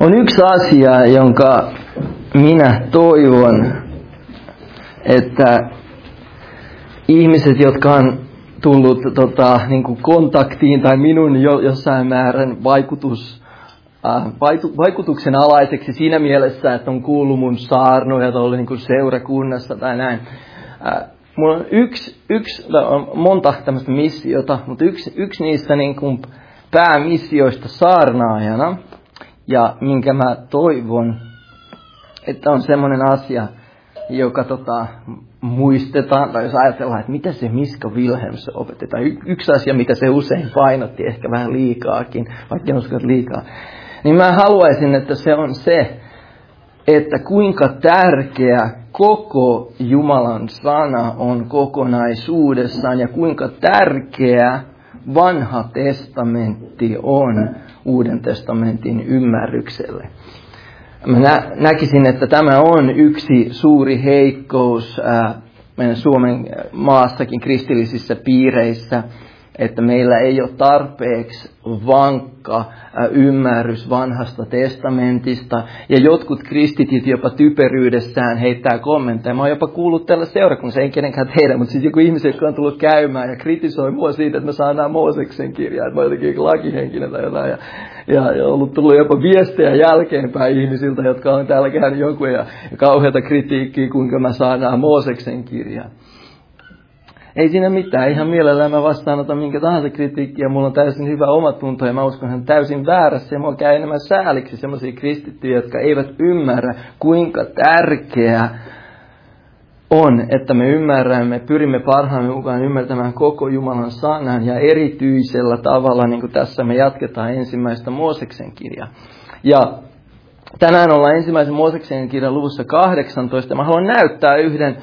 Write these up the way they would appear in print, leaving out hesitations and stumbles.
On yksi asia, jonka minä toivon, että ihmiset, jotka on tullut niin kuin kontaktiin tai minun jossain määrän vaikutuksen alaiseksi siinä mielessä, että on kuullut mun saarnoja tai ollut niin kuin seurakunnassa tai näin. Mulla on monta tämmöistä missiota, mutta yksi niistä niin kuin päämissioista saarnaajana, ja minkä mä toivon, että on semmoinen asia, joka muistetaan, tai jos ajatellaan, että mitä se Miska Wilhelms opetti, tai yksi asia, mitä se usein painotti, ehkä vähän liikaakin, vaikka en usko, että liikaa, niin mä haluaisin, että se on se, että kuinka tärkeä koko Jumalan sana on kokonaisuudessaan, ja kuinka tärkeä Vanha testamentti on Uuden testamentin ymmärrykselle. Mä näkisin, että tämä on yksi suuri heikkous meidän Suomen maassakin kristillisissä piireissä, että meillä ei ole tarpeeksi vankka ymmärrys Vanhasta testamentista. Ja jotkut kristityt jopa typeryydessään heittää kommentteja. Mä oon jopa kuullut tällä seurakunnassa, ei kenenkään tehdä, mutta siis joku ihmisiä, jotka on tullut käymään ja kritisoi mua siitä, että mä saan nämä Mooseksen kirjaa, että mä oon jotenkin lakihenkinen tai jotain. Ja ollut tullut jopa viestejä jälkeenpäin ihmisiltä, jotka on täällä käynyt jonkun ja kauheata kritiikkiä, kuinka mä saan nämä Mooseksen kirjaa. Ei siinä mitään, ihan mielellään mä vastaanotan minkä tahansa kritiikkiä, mulla on täysin hyvä omatunto ja mä uskon, että hän täysin väärässä ja mua käy enemmän sääliksi semmoisia kristittyjä, jotka eivät ymmärrä, kuinka tärkeää on, että me ymmärrämme, pyrimme parhaamme mukaan ymmärtämään koko Jumalan sanan ja erityisellä tavalla, niin kuin tässä me jatketaan ensimmäistä Mooseksen kirjaa. Ja tänään ollaan ensimmäisen Mooseksen kirjan luvussa 18. Mä haluan näyttää yhden...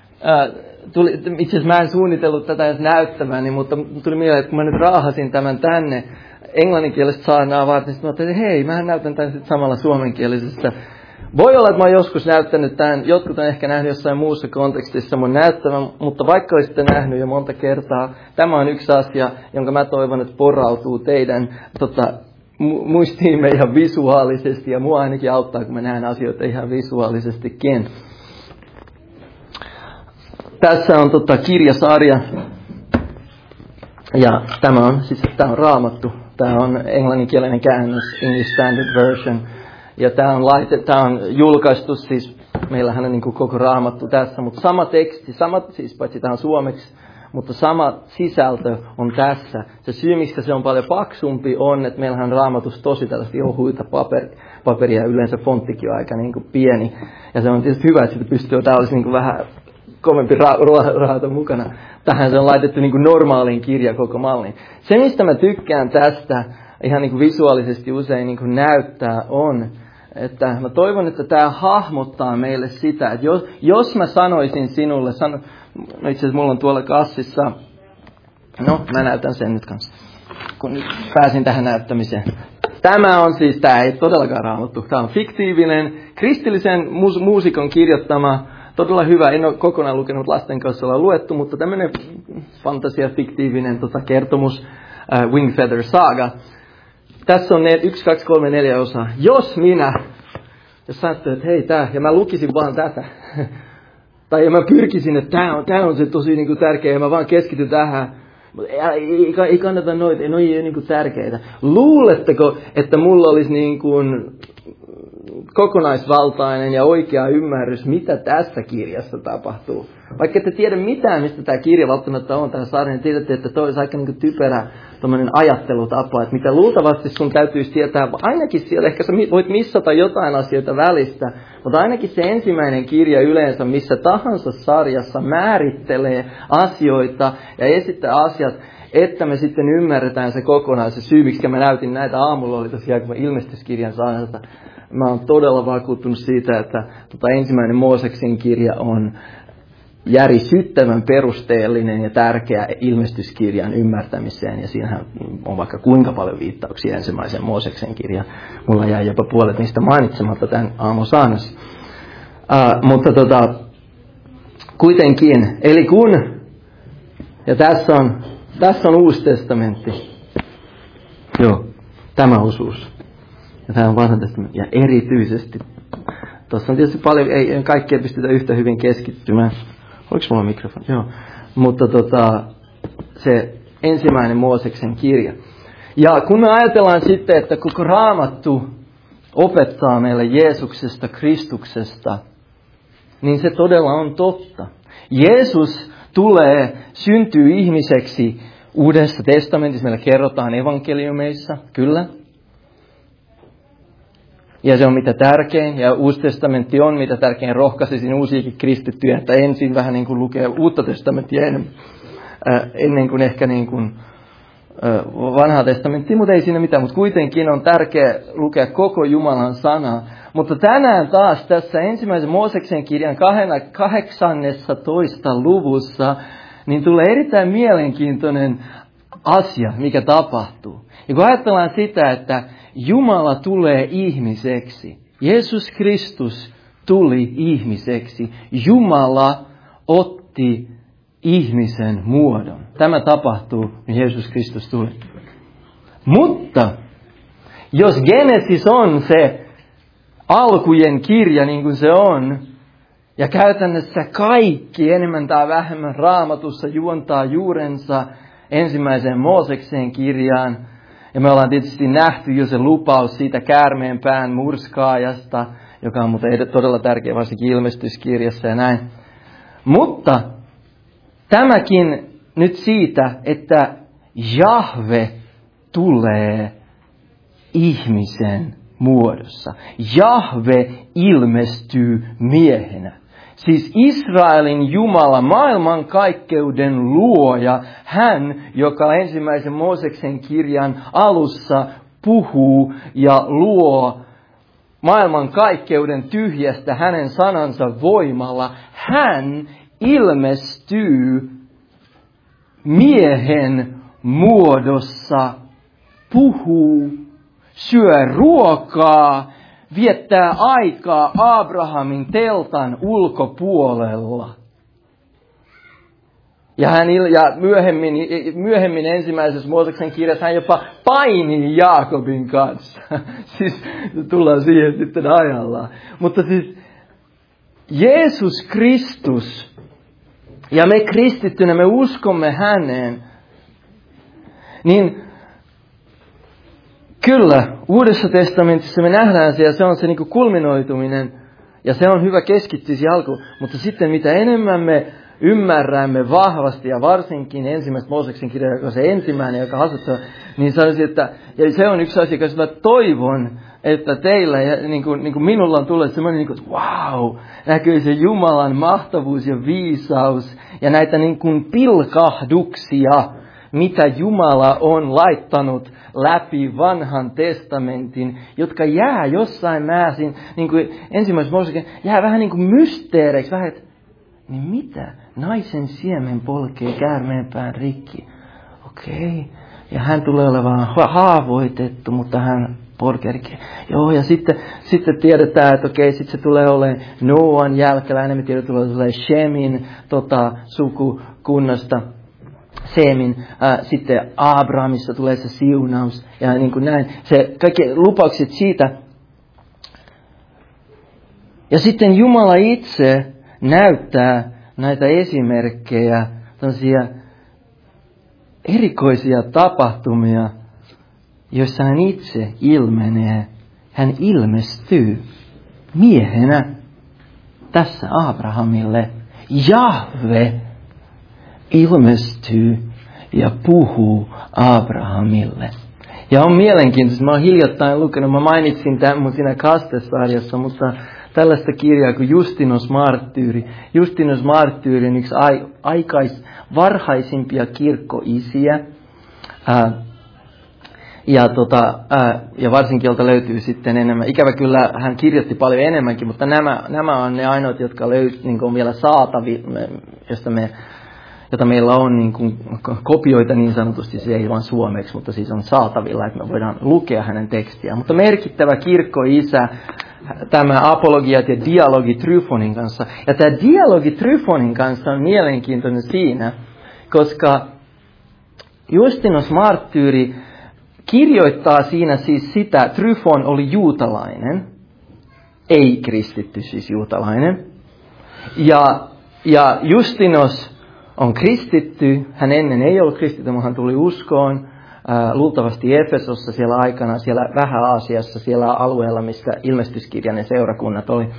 Itse asiassa mä en suunnitellut tätä edes näyttämään, mutta tuli mieleen, että kun mä nyt raahasin tämän tänne englanninkielistä saarnaa varten, sitten mä ajattelin, että hei, mähän näytän tämän sitten samalla suomenkielisestä. Voi olla, että mä oon joskus näyttänyt tämän, jotkut on ehkä nähnyt jossain muussa kontekstissa mun näyttävän, mutta vaikka olisitte nähnyt jo monta kertaa, tämä on yksi asia, jonka mä toivon, että porautuu teidän muistiimme ihan visuaalisesti, ja mua ainakin auttaa, kun mä näen asioita ihan visuaalisestikin. Tässä on kirjasarja, ja tämä on Raamattu. Tämä on englanninkielinen käännös, English Standard Version. Ja tämä on julkaistu, siis meillähän on niin kuin koko Raamattu tässä, mutta sama teksti, siis paitsi tämä on suomeksi, mutta sama sisältö on tässä. Se syy, miksi se on paljon paksumpi, on, että meillähän on Raamatussa tosi tällaista ohuita paperia, yleensä fonttikin on aika niin kuin pieni. Ja se on tietysti hyvä, että sitä pystyy, tämä olisi niin kuin vähän kovempi raata mukana. Tähän se on laitettu niin kuin normaaliin kirjakokomalliin. Se, mistä mä tykkään tästä, ihan niin kuin visuaalisesti usein niin kuin näyttää, on, että mä toivon, että tämä hahmottaa meille sitä, että jos mä sanoisin sinulle, no itse asiassa mulla on tuolla kassissa, no mä näytän sen nyt kanssa, kun nyt pääsin tähän näyttämiseen. Tämä on siis, tämä ei todellakaan Raamattu, tämä on fiktiivinen, kristillisen muusikon kirjoittama, todella hyvä, en ole kokonaan lukenut, lasten kanssa ollaan luettu, mutta tämmöinen fantasia-fiktiivinen kertomus, Wingfeather Saga. Tässä on 1, 2, 3, 4 osaa. Jos sä ajattelet, että hei tää, ja mä lukisin vaan tätä, tai mä pyrkisin, että tää on se tosi niin kuin tärkeä, ja mä vaan keskityn tähän, ei kannata noita, ne ei ole niin kuin tärkeitä. Luuletteko, että mulla olisi niin kuin kokonaisvaltainen ja oikea ymmärrys, mitä tässä kirjassa tapahtuu? Vaikka ette tiedä mitään, mistä tämä kirja välttämättä on, tämä sarja, niin tiedätte, että toi olisi aika niin kuin typerä ajattelutapa, että mitä luultavasti sun täytyisi tietää, ainakin siellä, ehkä sä voit missata jotain asioita välistä, mutta ainakin se ensimmäinen kirja yleensä, missä tahansa sarjassa määrittelee asioita ja esittää asiat, että me sitten ymmärretään se kokonaan. Se syy, miksi mä näytin näitä aamulla, oli tosiaan, kun mä ilmestyskirjan sanasta. Mä oon todella vakuuttunut siitä, että ensimmäinen Mooseksen kirja on järisyttävän perusteellinen ja tärkeä ilmestyskirjan ymmärtämiseen. Ja siinähän on vaikka kuinka paljon viittauksia ensimmäiseen Mooseksen kirjaan. Mulla jäi jopa puolet niistä mainitsematta tämän aamun saarnassa. Mutta kuitenkin, eli ja tässä on Uusi testamentti. Joo, tämä osuus. Ja tämä on vanha testamentti. Ja erityisesti. Tuossa on tietysti paljon, ei kaikkea pystytä yhtä hyvin keskittymään. Oliko mulla mikrofoni? Joo. Mutta se ensimmäinen Mooseksen kirja. Ja kun me ajatellaan sitten, että koko Raamattu opettaa meille Jeesuksesta, Kristuksesta, niin se todella on totta. Jeesus syntyy ihmiseksi Uudessa testamentissa. Meillä kerrotaan evankeliumeissa, kyllä. Ja se on mitä tärkein, ja Uusi testamentti on mitä tärkein. Rohkaisisin uusiakin kristittyjä, että ensin vähän niin kuin lukee Uutta testamenttia ennen kuin ehkä niin kuin Vanhaa testamenttia, mutta ei siinä mitään. Mutta kuitenkin on tärkeää lukea koko Jumalan sanaa. Mutta tänään taas tässä ensimmäisen Mooseksen kirjan 18. luvussa, niin tulee erittäin mielenkiintoinen asia, mikä tapahtuu. Ja kun ajatellaan sitä, että Jumala tulee ihmiseksi, Jeesus Kristus tuli ihmiseksi, Jumala otti ihmisen muodon. Tämä tapahtuu, kun Jeesus Kristus tuli. Mutta jos Genesis on se alkujen kirja niin kuin se on, ja käytännössä kaikki enemmän tai vähemmän Raamatussa juontaa juurensa ensimmäiseen Mooseksen kirjaan, ja me ollaan tietysti nähty jo se lupaus siitä käärmeenpään murskaajasta, joka on muuten todella tärkeä varsinkin ilmestyskirjassa ja näin. Mutta tämäkin nyt siitä, että Jahve tulee ihmisen muodossa. Jahve ilmestyy miehenä. Siis Israelin Jumala, maailmankaikkeuden luoja, hän, joka ensimmäisen Mooseksen kirjan alussa puhuu ja luo maailmankaikkeuden tyhjästä hänen sanansa voimalla, hän ilmestyy miehen muodossa, puhuu, syö ruokaa, viettää aikaa Abrahamin teltan ulkopuolella. Ja myöhemmin ensimmäisessä Mooseksen kirjassa hän jopa painii Jaakobin kanssa. Siis tullaan siihen sitten ajallaan. Mutta siis Jeesus Kristus, ja me kristittynä me uskomme häneen, niin kyllä, Uudessa testamentissa me nähdään se, ja se on se niin kuin kulminoituminen, ja se on hyvä keskittyä siihen alkuun. Mutta sitten mitä enemmän me ymmärrämme vahvasti, ja varsinkin ensimmäistä Mooseksen kirjaa, joka on se ensimmäinen, joka asuttaa, niin sanoisin, että ja se on yksi asia, joka mä toivon, että teillä, ja niin kuin minulla on tullut semmoinen, niin kuin, että wow, näkyy se Jumalan mahtavuus ja viisaus, ja näitä niin kuin pilkahduksia, mitä Jumala on laittanut läpi vanhan testamentin, jotka jää jossain määrin, niin kuin ensimmäisessä Mooseksen, jää vähän niin kuin mysteereiksi, vähän, että niin mitä? Naisen siemen polkee käärmeenpään rikki. Okei. Ja hän tulee olemaan haavoitettu, mutta hän polkee rikki. Joo, ja sitten tiedetään, että okei, sitten se tulee olemaan Noan jälkeläinen, me tiedetään, että tulee Shemin sukukunnasta. Seemin, sitten Abrahamissa tulee se siunaus ja niin kuin näin. Se kaikki lupaukset siitä. Ja sitten Jumala itse näyttää näitä esimerkkejä, tällaisia erikoisia tapahtumia, joissa hän itse ilmenee. Hän ilmestyy miehenä tässä Abrahamille. Jahve ilmestyy ja puhuu Abrahamille. Ja on mielenkiintoista, mä oon hiljattain lukenut, mä mainitsin tämän siinä kastesarjassa, mutta tällaista kirjaa kuin Justinus Marttyyri. Justinus Marttyyri on yksi varhaisimpia kirkkoisiä. Ja varsinkin jolta löytyy sitten enemmän. Ikävä kyllä hän kirjoitti paljon enemmänkin, mutta nämä on ne ainoat, jotka niin on vielä saatavilla, jota meillä on niin kuin kopioita niin sanotusti, se ei vain suomeksi, mutta siis on saatavilla, että me voidaan lukea hänen tekstiään. Mutta merkittävä kirkkoisä, tämä apologiat ja dialogi Tryfonin kanssa. Ja tämä dialogi Tryfonin kanssa on mielenkiintoinen siinä, koska Justinus Marttyyri kirjoittaa siinä siis sitä, Tryfon oli juutalainen, ei kristitty siis juutalainen. Ja Justinos on kristitty, hän ennen ei ollut kristitty, mutta hän tuli uskoon, luultavasti Efesossa siellä aikana, siellä Vähä-Aasiassa, siellä alueella, mistä ilmestyskirjan ja seurakunnat oli.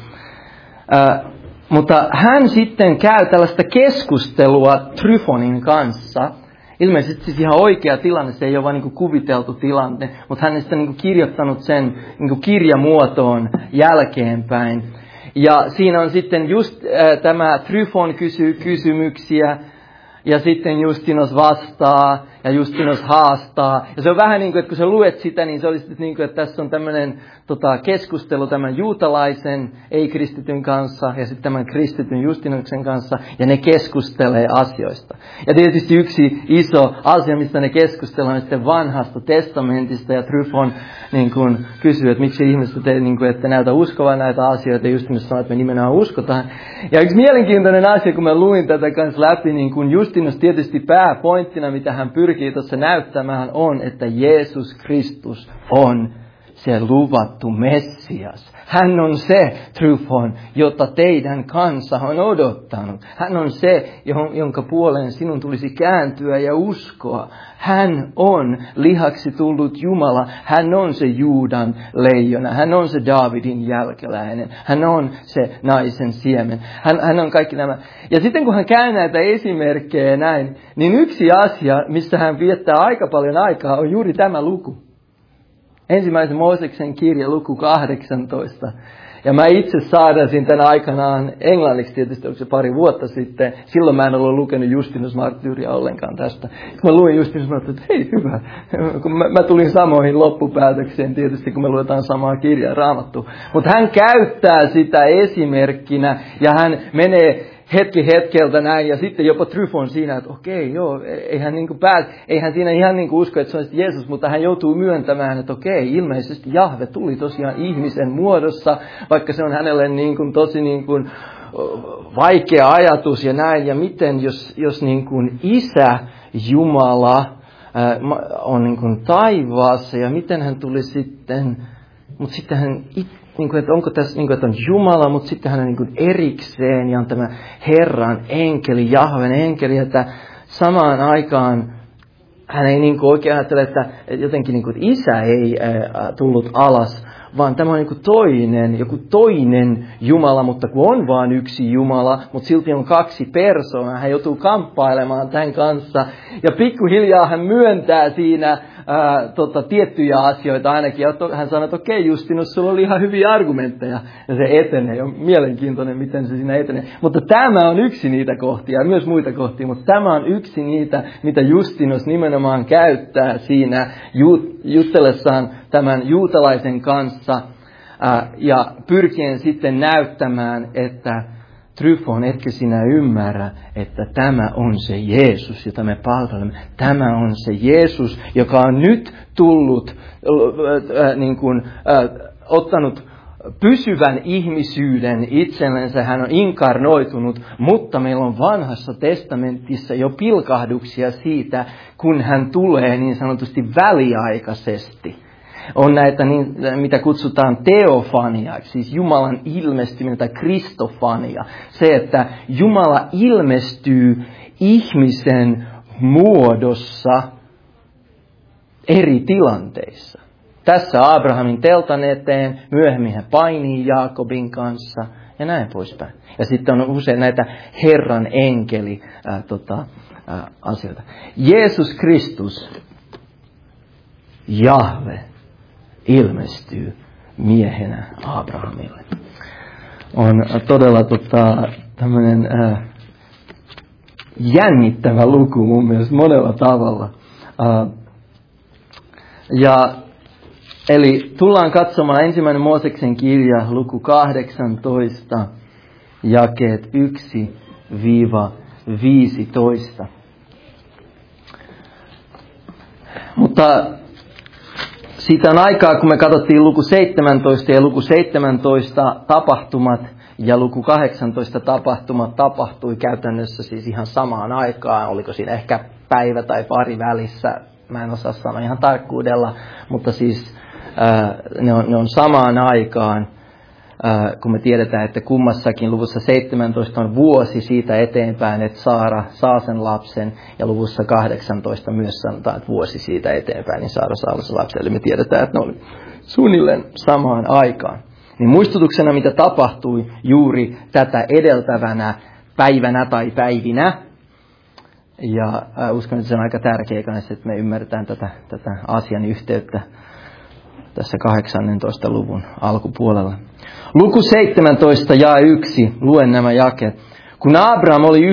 Mutta hän sitten käy tällaista keskustelua Tryfonin kanssa. Ilmeisesti siis ihan oikea tilanne, se ei ole vain niin kuin kuviteltu tilanne, mutta hän on sitten niin kuin kirjoittanut sen niin kuin kirjamuotoon jälkeenpäin. Ja siinä on sitten just tämä Tryfon kysyy kysymyksiä ja sitten Justinos vastaa ja Justinos haastaa. Ja se on vähän niin kuin, että kun sä luet sitä, niin se olisi niin kuin, että tässä on tämmöinen keskustelu tämän juutalaisen ei-kristityn kanssa ja sitten tämän kristityn Justinoksen kanssa, ja ne keskustelee asioista. Ja tietysti yksi iso asia, mistä ne keskustellaan, on sitten vanhasta testamentista, ja Tryfon niin kuin kysyy, että miksi ihmiset niin kuin, ette näytä uskovan näitä asioita, ja Justinos sanoo, että me nimenomaan uskotaan. Ja yksi mielenkiintoinen asia, kun mä luin tätä kanssa läpi, niin kuin Justinos tietysti pääpointtina, mitä hän pyrkii tuossa näyttämään, on, että Jeesus Kristus on se luvattu Messias. Hän on se, Tryfon, jota teidän kansa on odottanut. Hän on se, jonka puoleen sinun tulisi kääntyä ja uskoa. Hän on lihaksi tullut Jumala. Hän on se Juudan leijona. Hän on se Daavidin jälkeläinen. Hän on se naisen siemen. Hän on kaikki nämä. Ja sitten kun hän käy näitä esimerkkejä näin, niin yksi asia, missä hän viettää aika paljon aikaa, on juuri tämä luku. Ensimmäisen Mooseksen kirja, luku 18. Ja mä itse saadasin tänä aikanaan englanniksi, tietysti onko se pari vuotta sitten. Silloin mä en ollut lukenut Justinus Martyria ollenkaan tästä. Kun mä luin Justinus Martyria, että hei hyvä. Kun mä tulin samoihin loppupäätökseen tietysti, kun me luetaan samaa kirjaa, Raamattua. Mutta hän käyttää sitä esimerkkinä ja hän menee hetki hetkeltä näin, ja sitten jopa Tryfon siinä, että okei, joo, eihän siinä ihan niin kuin usko, että se on Jeesus, mutta hän joutuu myöntämään, että okei, ilmeisesti Jahve tuli tosiaan ihmisen muodossa, vaikka se on hänelle niin kuin tosi niin kuin vaikea ajatus ja näin, ja miten jos niin kuin Isä Jumala on niin kuin taivaassa, ja miten hän tuli sitten, mutta sitten hän niin kuin, että onko tässä, niin kuin, että on Jumala, mutta sitten hän on niin kuin erikseen ja on tämä Herran enkeli, Jahven enkeli, että samaan aikaan hän ei niin kuin oikein ajattele, että jotenkin niin kuin, että Isä ei tullut alas, vaan tämä on niin kuin joku toinen Jumala, mutta kun on vain yksi Jumala, mutta silti on kaksi persoonaa, hän joutuu kamppailemaan tämän kanssa. Ja pikkuhiljaa hän myöntää siinä tiettyjä asioita ainakin. Ja hän sanoi, että okei, Justinus, sulla oli ihan hyviä argumentteja. Ja se etenee. On mielenkiintoinen, miten se siinä etenee. Mutta tämä on yksi niitä kohtia, ja myös muita kohtia. Mutta tämä on yksi niitä, mitä Justinus nimenomaan käyttää siinä juttelessaan tämän juutalaisen kanssa. Ja pyrkien sitten näyttämään, että Tryfon, etkö sinä ymmärrä, että tämä on se Jeesus, jota me palvelemme. Tämä on se Jeesus, joka on nyt tullut, ottanut pysyvän ihmisyyden itsellensä. Hän on inkarnoitunut, mutta meillä on vanhassa testamentissa jo pilkahduksia siitä, kun hän tulee niin sanotusti väliaikaisesti. On näitä, mitä kutsutaan teofaniaksi, siis Jumalan ilmestyminen tai kristofania. Se, että Jumala ilmestyy ihmisen muodossa eri tilanteissa. Tässä Abrahamin teltan eteen, myöhemmin hän painii Jaakobin kanssa ja näin poispäin. Ja sitten on usein näitä Herran enkeli asioita. Jeesus Kristus, Jahve, ilmestyy miehenä Abrahamille. On todella tämmöinen jännittävä luku mun mielestä monella tavalla. Eli tullaan katsomaan ensimmäinen Mooseksen kirja, luku 18, jakeet 1-15. Mutta siitä on aikaa, kun me katsottiin luku 17 ja luku 17 tapahtumat ja luku 18 tapahtumat tapahtui käytännössä siis ihan samaan aikaan. Oliko siinä ehkä päivä tai pari välissä? mä en osaa sanoa ihan tarkkuudella, mutta siis ne on samaan aikaan, kun me tiedetään, että kummassakin luvussa 17 on vuosi siitä eteenpäin, että Saara saa sen lapsen, ja luvussa 18 myös sanotaan, että vuosi siitä eteenpäin, niin Saara saa sen lapsen. Eli me tiedetään, että ne on suunnilleen samaan aikaan. Niin muistutuksena, mitä tapahtui juuri tätä edeltävänä päivänä tai päivinä, ja uskon, että se on aika tärkeä kanssa, että me ymmärretään tätä asian yhteyttä tässä 18. luvun alkupuolella. Luku 17 ja 1, luen nämä jakeet. Kun Abraham oli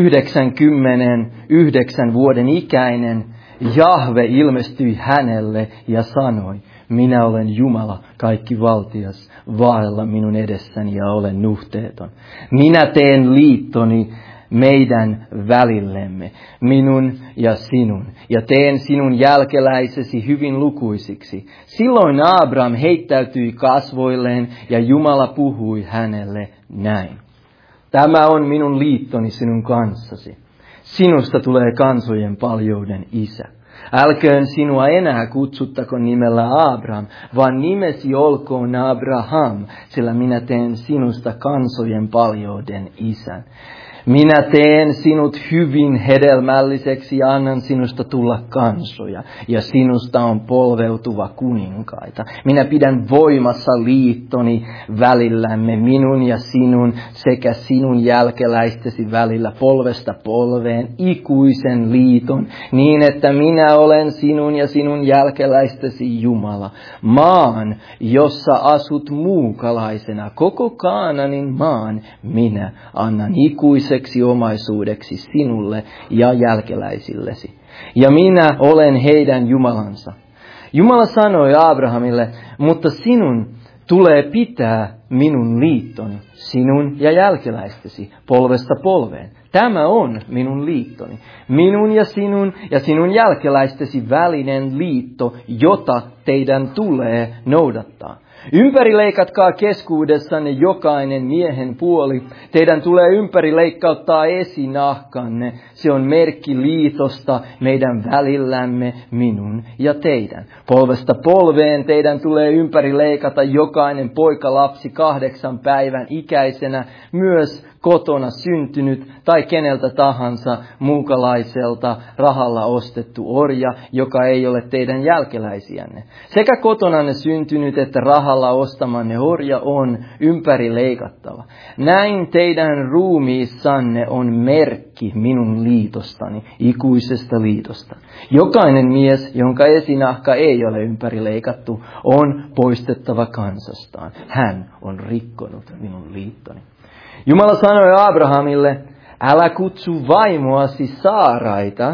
99 vuoden ikäinen, Jahve ilmestyi hänelle ja sanoi, minä olen Jumala, kaikkivaltias, vaella minun edessäni ja olen nuhteeton. Minä teen liittoni meidän välillemme, minun ja sinun, ja teen sinun jälkeläisesi hyvin lukuisiksi. Silloin Abraham heittäytyi kasvoilleen, ja Jumala puhui hänelle näin. Tämä on minun liittoni sinun kanssasi. Sinusta tulee kansojen paljouden isä. Älköön sinua enää kutsuttako nimellä Abraham, vaan nimesi olkoon Abraham, sillä minä teen sinusta kansojen paljouden isän. Minä teen sinut hyvin hedelmälliseksi ja annan sinusta tulla kansoja, ja sinusta on polveutuva kuninkaita. Minä pidän voimassa liittoni välillämme, minun ja sinun sekä sinun jälkeläistesi välillä polvesta polveen, ikuisen liiton, niin että minä olen sinun ja sinun jälkeläistesi Jumala. Maan, jossa asut muukalaisena, koko Kaananin maan, minä annan ikuisen omaisuudeksi sinulle ja jälkeläisillesi. Ja minä olen heidän Jumalansa. Jumala sanoi Abrahamille, mutta sinun tulee pitää minun liittoni, sinun ja jälkeläistesi, polvesta polveen. Tämä on minun liittoni. Minun ja sinun jälkeläistesi välinen liitto, jota teidän tulee noudattaa. Ympärileikatkaa keskuudessanne jokainen miehen puoli. Teidän tulee ympärileikkauttaa esinahkanne. Se on merkki liitosta meidän välillämme, minun ja teidän. Polvesta polveen teidän tulee ympärileikata jokainen poikalapsi 8 päivän ikäisenä, myös kotona syntynyt tai keneltä tahansa muukalaiselta rahalla ostettu orja, joka ei ole teidän jälkeläisiänne. Sekä kotonanne syntynyt että rahalla ostamanne orja on ympärileikattava. Näin teidän ruumiissanne on merkki minun liitostani, ikuisesta liitosta. Jokainen mies, jonka esinahka ei ole ympärileikattu, on poistettava kansastaan. Hän on rikkonut minun liittoni. Jumala sanoi Abrahamille, älä kutsu vaimoasi Saaraita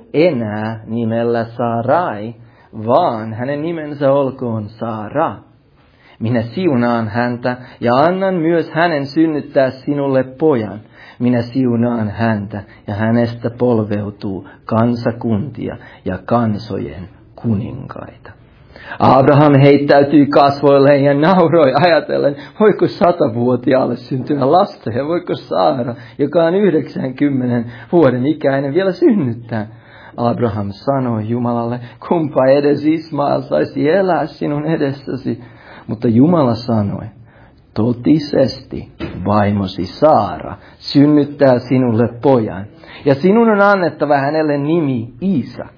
enää nimellä Saarai, vaan hänen nimensä olkoon Saara. Minä siunaan häntä ja annan myös hänen synnyttää sinulle pojan. Minä siunaan häntä ja hänestä polveutuu kansakuntia ja kansojen kuninkaita. Abraham heittäytyi kasvoilleen ja nauroi ajatellen, voiko 100-vuotiaalle syntyä lasta ja voiko Saara, joka on 90 vuoden ikäinen, vielä synnyttää. Abraham sanoi Jumalalle, kumpa edes Ismael saisi elää sinun edessäsi. Mutta Jumala sanoi, totisesti vaimosi Saara synnyttää sinulle pojan ja sinun on annettava hänelle nimi Iisak.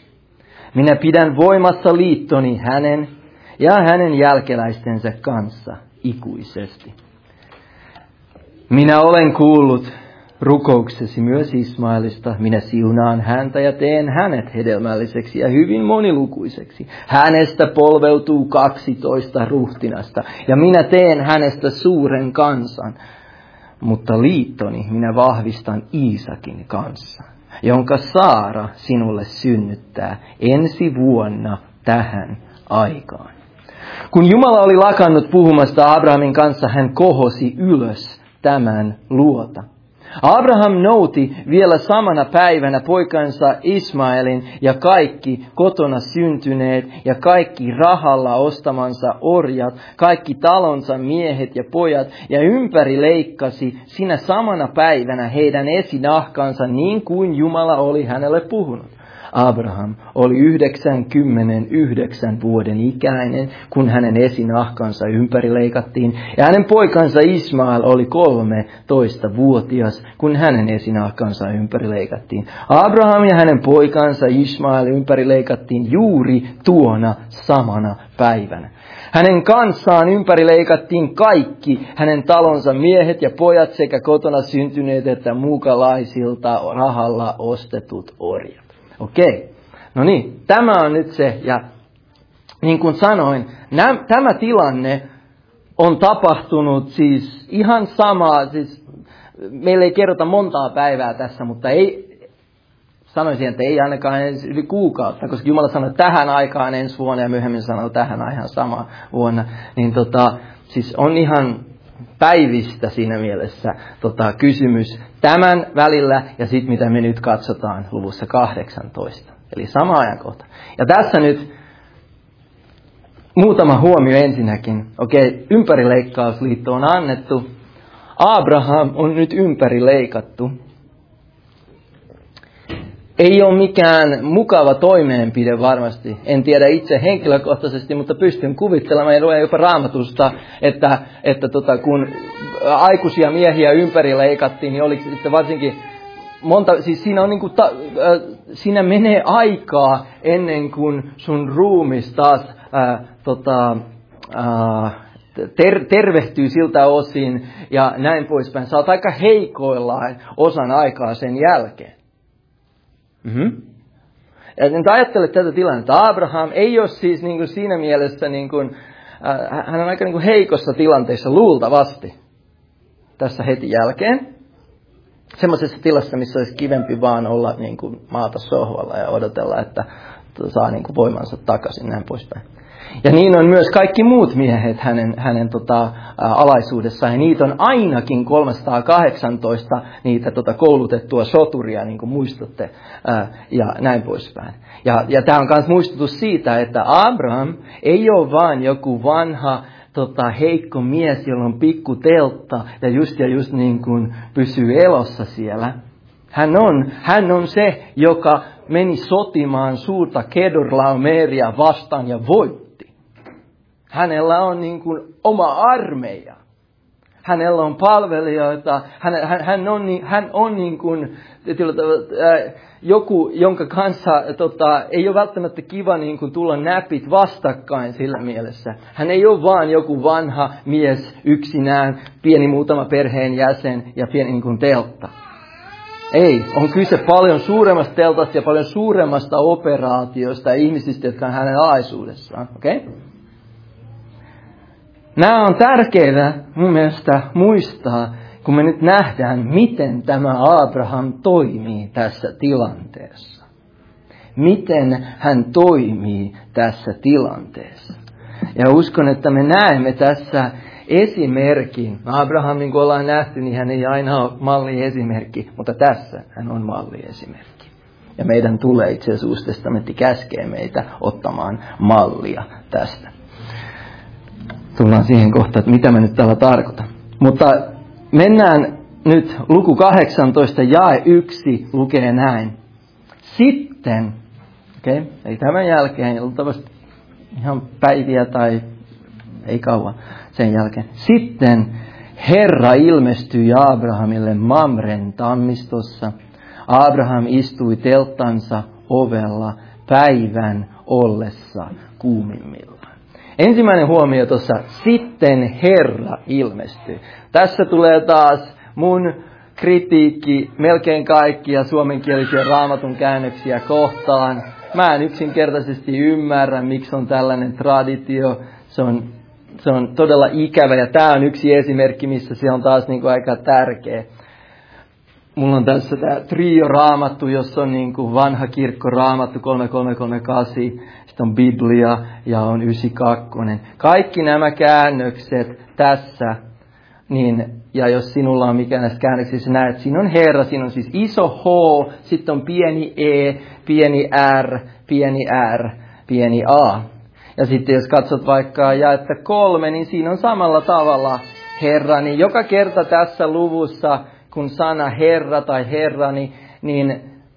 Minä pidän voimassa liittoni hänen ja hänen jälkeläistensä kanssa ikuisesti. Minä olen kuullut rukouksesi myös Ismaelista. Minä siunaan häntä ja teen hänet hedelmälliseksi ja hyvin monilukuiseksi. Hänestä polveutuu 12 ruhtinasta ja minä teen hänestä suuren kansan. Mutta liittoni minä vahvistan Iisakin kanssa, jonka Saara sinulle synnyttää ensi vuonna tähän aikaan. Kun Jumala oli lakannut puhumasta Abrahamin kanssa, hän kohosi ylös tämän luota. Abraham nouti vielä samana päivänä poikansa Ismaelin ja kaikki kotona syntyneet ja kaikki rahalla ostamansa orjat, kaikki talonsa miehet ja pojat ja ympäri leikkasi sinä samana päivänä heidän esinahkansa niin kuin Jumala oli hänelle puhunut. Abraham oli 99 vuoden ikäinen, kun hänen esinahkansa ympärileikattiin, ja hänen poikansa Ismael oli 13-vuotias, kun hänen esinahkansa ympärileikattiin. Abraham ja hänen poikansa Ismael ympärileikattiin juuri tuona samana päivänä. Hänen kanssaan ympärileikattiin kaikki hänen talonsa miehet ja pojat sekä kotona syntyneet että muukalaisilta rahalla ostetut orjat. Okei, no niin, tämä on nyt se, ja niin kuin sanoin, tämä tilanne on tapahtunut siis ihan samaa, siis meillä ei kerrota montaa päivää tässä, mutta sanoisin, että ei ainakaan edes yli kuukautta, koska Jumala sanoi tähän aikaan ensi vuonna ja myöhemmin sanoi tähän aikaan sama vuonna, niin siis on ihan päivistä siinä mielessä kysymys tämän välillä ja sitten mitä me nyt katsotaan luvussa 18. Eli sama ajankohta. Ja tässä nyt muutama huomio ensinnäkin. Okei, ympärileikkausliitto on annettu. Abraham on nyt ympärileikattu. Ei ole mikään mukava toimeenpide varmasti. En tiedä itse henkilökohtaisesti, mutta pystyn kuvittelemaan ja luen jopa Raamatusta, että kun aikuisia miehiä ympärileikattiin, niin oliko sitten varsinkin monta, siis siinä on siinä menee aikaa ennen kuin sun ruumis taas tervehtyy siltä osin ja näin poispäin. Sä oot aika heikoillaan osan aikaa sen jälkeen. Ja nyt ajattelet tätä tilannetta. Abraham ei ole siis niin kuin siinä mielessä, niin kuin, hän on aika niin kuin heikossa tilanteessa luultavasti tässä heti jälkeen. Semmoisessa tilassa, missä olisi kivempi vaan olla niin kuin maata sohvalla ja odotella, että saa niin kuin voimansa takaisin näin poispäin. Ja niin on myös kaikki muut miehet hänen alaisuudessaan. Ja niitä on ainakin 318 niitä koulutettua soturia, niin kuin muistutte, ja näin poispäin. Ja tämä on myös muistutus siitä, että Abraham ei ole vaan joku vanha heikko mies, jolla on pikku teltta ja just niin kuin pysyy elossa siellä. Hän on se, joka meni sotimaan suurta Kedorlaomeria vastaan ja voitti. Hänellä on niin kuin oma armeija. Hänellä on palvelijoita. Hän on niin kuin joku, jonka kanssa ei ole välttämättä kiva niin kuin tulla näpit vastakkain sillä mielessä. Hän ei ole vaan joku vanha mies yksinään, pieni muutama perheen jäsen ja pieni niin kuin teltta. Ei, on kyse paljon suuremmasta teltasta ja paljon suuremmasta operaatiosta ja ihmisistä, jotka on hänen alaisuudessaan. Okay? Nämä on tärkeää mun mielestä muistaa, kun me nyt nähdään, miten tämä Abraham toimii tässä tilanteessa. Miten hän toimii tässä tilanteessa. Ja uskon, että me näemme tässä esimerkin. Abraham, niin kuin ollaan nähty, niin hän ei aina ole malliesimerkki, mutta tässä hän on malliesimerkki. Ja meidän tulee itse asiassa Uusi testamentti käskee meitä ottamaan mallia tästä. Tullaan siihen kohtaan, että mitä mä nyt tällä tarkoitan. Mutta mennään nyt luku 18, jae 1 lukee näin. Sitten, ei tämän jälkeen, luultavasti ihan päiviä tai ei kauan sen jälkeen. Sitten Herra ilmestyi Abrahamille Mamren tammistossa. Abraham istui telttansa ovella päivän ollessa kuumimmillaan. Ensimmäinen huomio tuossa, sitten Herra ilmestyi. Tässä tulee taas mun kritiikki melkein kaikkia suomenkielisiä Raamatun käännöksiä kohtaan. Mä en yksinkertaisesti ymmärrä, miksi on tällainen traditio. Se on todella ikävä ja tämä on yksi esimerkki, missä se on taas niin kuin aika tärkeä. Mulla on tässä tämä trio-raamattu, jossa on niin kuin vanha kirkko-raamattu 3338, sitten on Biblia ja on 92. Kaikki nämä käännökset tässä, niin, ja jos sinulla on mikään näistä käännöksissä, näet, siinä on Herra, siinä on siis iso H, sitten on pieni E, pieni R, pieni R, pieni A. Ja sitten jos katsot vaikka jaetta 3, niin siinä on samalla tavalla Herra. Niin joka kerta tässä luvussa, kun sana Herra tai Herrani, niin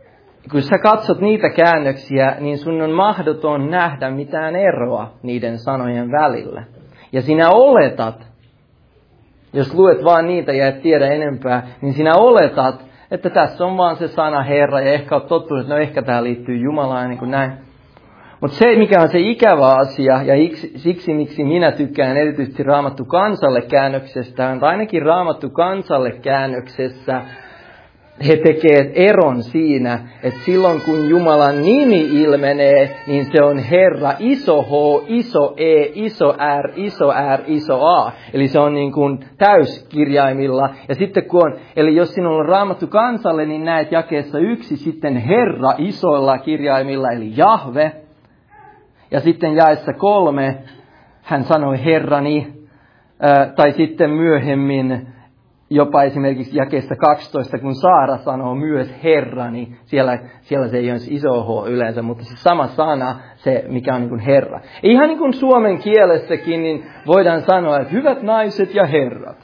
kun sä katsot niitä käännöksiä, niin sun on mahdoton nähdä mitään eroa niiden sanojen välillä. Ja sinä oletat, jos luet vaan niitä ja et tiedä enempää, niin sinä oletat, että tässä on vaan se sana Herra, ja ehkä olet tottunut, että no ehkä tämä liittyy Jumalaan, niin kuin näin. Mutta se, mikä on se ikävä asia, ja siksi miksi minä tykkään erityisesti Raamattu kansalle käännöksestä, on ainakin Raamattu kansalle käännöksessä he tekevät eron siinä, että silloin kun Jumalan nimi ilmenee, niin se on Herra, iso H, iso E, iso R, iso R, iso A. Eli se on niin kuin täyskirjaimilla. Ja sitten eli jos sinulla on Raamattu kansalle, niin näet jakeessa 1 sitten Herra isoilla kirjaimilla, eli Jahve. Ja sitten jaessa 3 hän sanoi Herrani, tai sitten myöhemmin jopa esimerkiksi jakeessa 12, kun Saara sanoo myös Herrani, siellä se ei ole iso H yleensä, mutta se sama sana, se mikä on niin kuin Herra. Ihan niin kuin suomen kielessäkin, niin voidaan sanoa, että hyvät naiset ja herrat.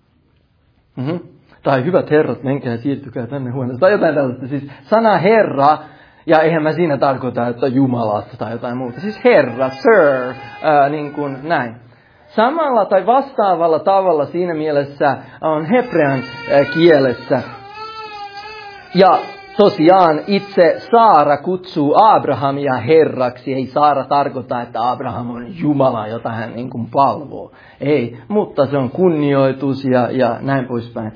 Tai hyvät herrat, menkää siirtykää tänne huoneeseen. Tai jotain tällaista. Siis sana Herra, ja eihän mä siinä tarkoita, että Jumalasta tai jotain muuta. Siis Herra, Sir, niin kuin näin. Samalla tai vastaavalla tavalla siinä mielessä on hebrean kielessä. Ja tosiaan itse Saara kutsuu Abrahamia herraksi. Ei Saara tarkoita, että Abraham on Jumala, jota hän niin kuin palvoo. Ei, mutta se on kunnioitus ja näin poispäin.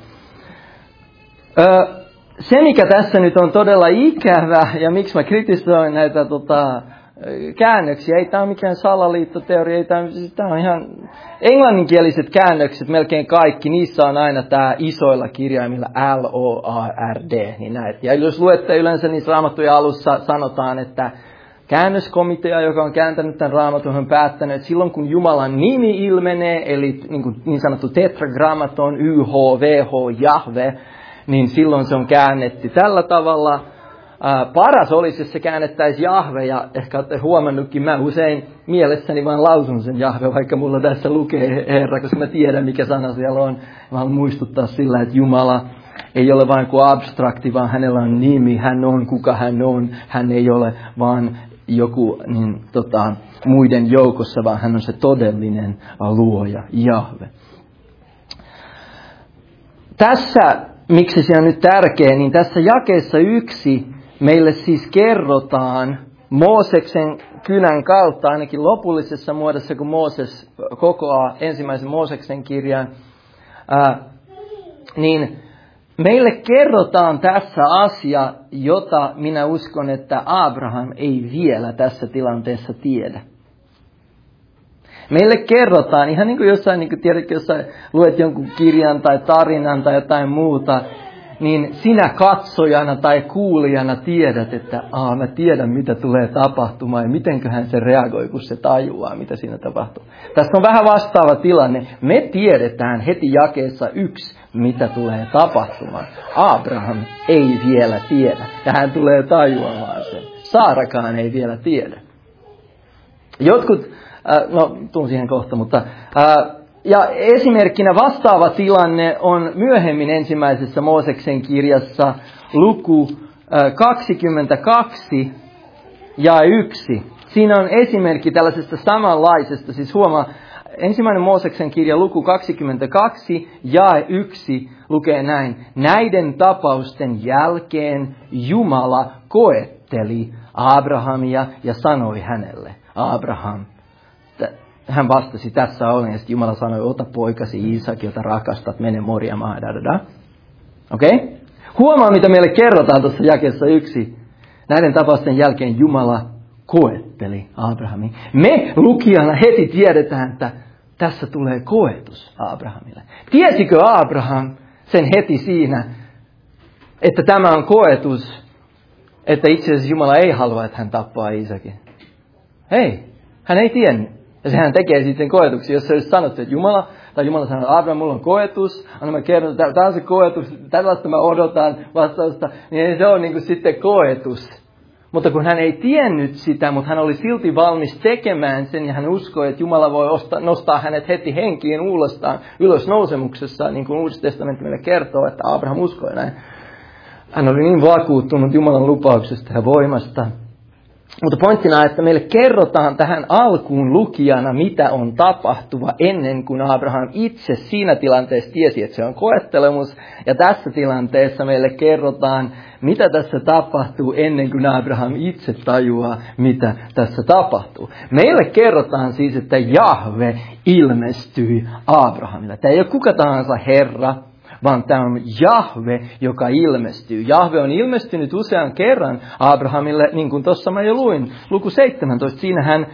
Se, mikä tässä nyt on todella ikävä ja miksi mä kritisoin näitä käännöksiä, ei tämä ole mikään salaliittoteoria, tämä on ihan englanninkieliset käännökset, melkein kaikki, niissä on aina tämä isoilla kirjaimilla L-O-A-R-D, niin näet. Ja jos luette yleensä niissä raamattujen alussa sanotaan, että käännöskomitea, joka on kääntänyt tämän raamatun, on päättänyt, että silloin kun Jumalan nimi ilmenee, eli niin sanottu tetragrammaton, YH, VH, Jahve, niin silloin se on käännetty tällä tavalla. Paras olisi, jos se käännettäisiin Jahve, ja ehkä olette huomannutkin, mä usein mielessäni vaan lausun sen Jahve, vaikka mulla tässä lukee Herra, koska mä tiedän, mikä sana siellä on. Mä haluan muistuttaa sillä, että Jumala ei ole vain kuin abstrakti, vaan hänellä on nimi, hän on kuka hän on. Hän ei ole vaan joku muiden joukossa, vaan hän on se todellinen luoja, Jahve. Tässä, miksi se on nyt tärkeä, niin tässä jakeessa 1 meille siis kerrotaan Mooseksen kynän kautta, ainakin lopullisessa muodossa, kun Mooses kokoaa ensimmäisen Mooseksen kirjan, niin meille kerrotaan tässä asia, jota minä uskon, että Abraham ei vielä tässä tilanteessa tiedä. Meille kerrotaan, ihan niin kuin jossain, niin kuin tiedätkö, jossain luet jonkun kirjan tai tarinan tai jotain muuta, niin sinä katsojana tai kuulijana tiedät, että mä tiedän, mitä tulee tapahtumaan ja mitenköhän se reagoi, kun se tajuaa, mitä siinä tapahtuu. Tässä on vähän vastaava tilanne. Me tiedetään heti jakeessa 1, mitä tulee tapahtumaan. Abraham ei vielä tiedä ja hän tulee tajuamaan sen. Saarakaan ei vielä tiedä. Jotkut, tuun siihen kohta, mutta... Ja esimerkkinä vastaava tilanne on myöhemmin ensimmäisessä Mooseksen kirjassa luku 22 ja 1. Siinä on esimerkki tällaisesta samanlaisesta, siis huomaa, ensimmäinen Mooseksen kirja luku 22 ja 1 lukee näin. Näiden tapausten jälkeen Jumala koetteli Abrahamia ja sanoi hänelle, Abraham. Hän vastasi, tässä olen, ja sitten Jumala sanoi, ota poikasi Iisak, jota rakastat, mene Morjamaan. Okei? Huomaa, mitä meille kerrotaan tuossa jakeessa 1. Näiden tapausten jälkeen Jumala koetteli Abrahamin. Me lukijana heti tiedetään, että tässä tulee koetus Abrahamille. Tiesikö Abraham sen heti siinä, että tämä on koetus, että itse asiassa Jumala ei halua, että hän tappaa Iisakin? Ei, hän ei tiennyt. Ja sehän tekee sitten koetuksia, jos se olisi sanottu, että Jumala sanoo, Abraham, mulla on koetus, anna mä kerron, tämä on se koetus, tällaista mä odotan vastausta, niin se on niin kuin sitten koetus. Mutta kun hän ei tiennyt sitä, mutta hän oli silti valmis tekemään sen, ja hän uskoi, että Jumala voi nostaa hänet heti henkiin ylös nousemuksessa, niin kuin Uusi testamentti meille kertoo, että Abraham uskoi näin. hän oli niin vakuuttunut Jumalan lupauksesta ja voimasta. Mutta pointtina, että meille kerrotaan tähän alkuun lukijana, mitä on tapahtuva ennen kuin Abraham itse siinä tilanteessa tiesi, että se on koettelemus. Ja tässä tilanteessa meille kerrotaan, mitä tässä tapahtuu ennen kuin Abraham itse tajuaa, mitä tässä tapahtuu. Meille kerrotaan siis, että Jahve ilmestyi Abrahamille. Tämä ei ole kuka tahansa Herra, vaan tämä on Jahve, joka ilmestyy. Jahve on ilmestynyt usean kerran Abrahamille, niin kuin tuossa mä jo luin, luku 17. Siinähän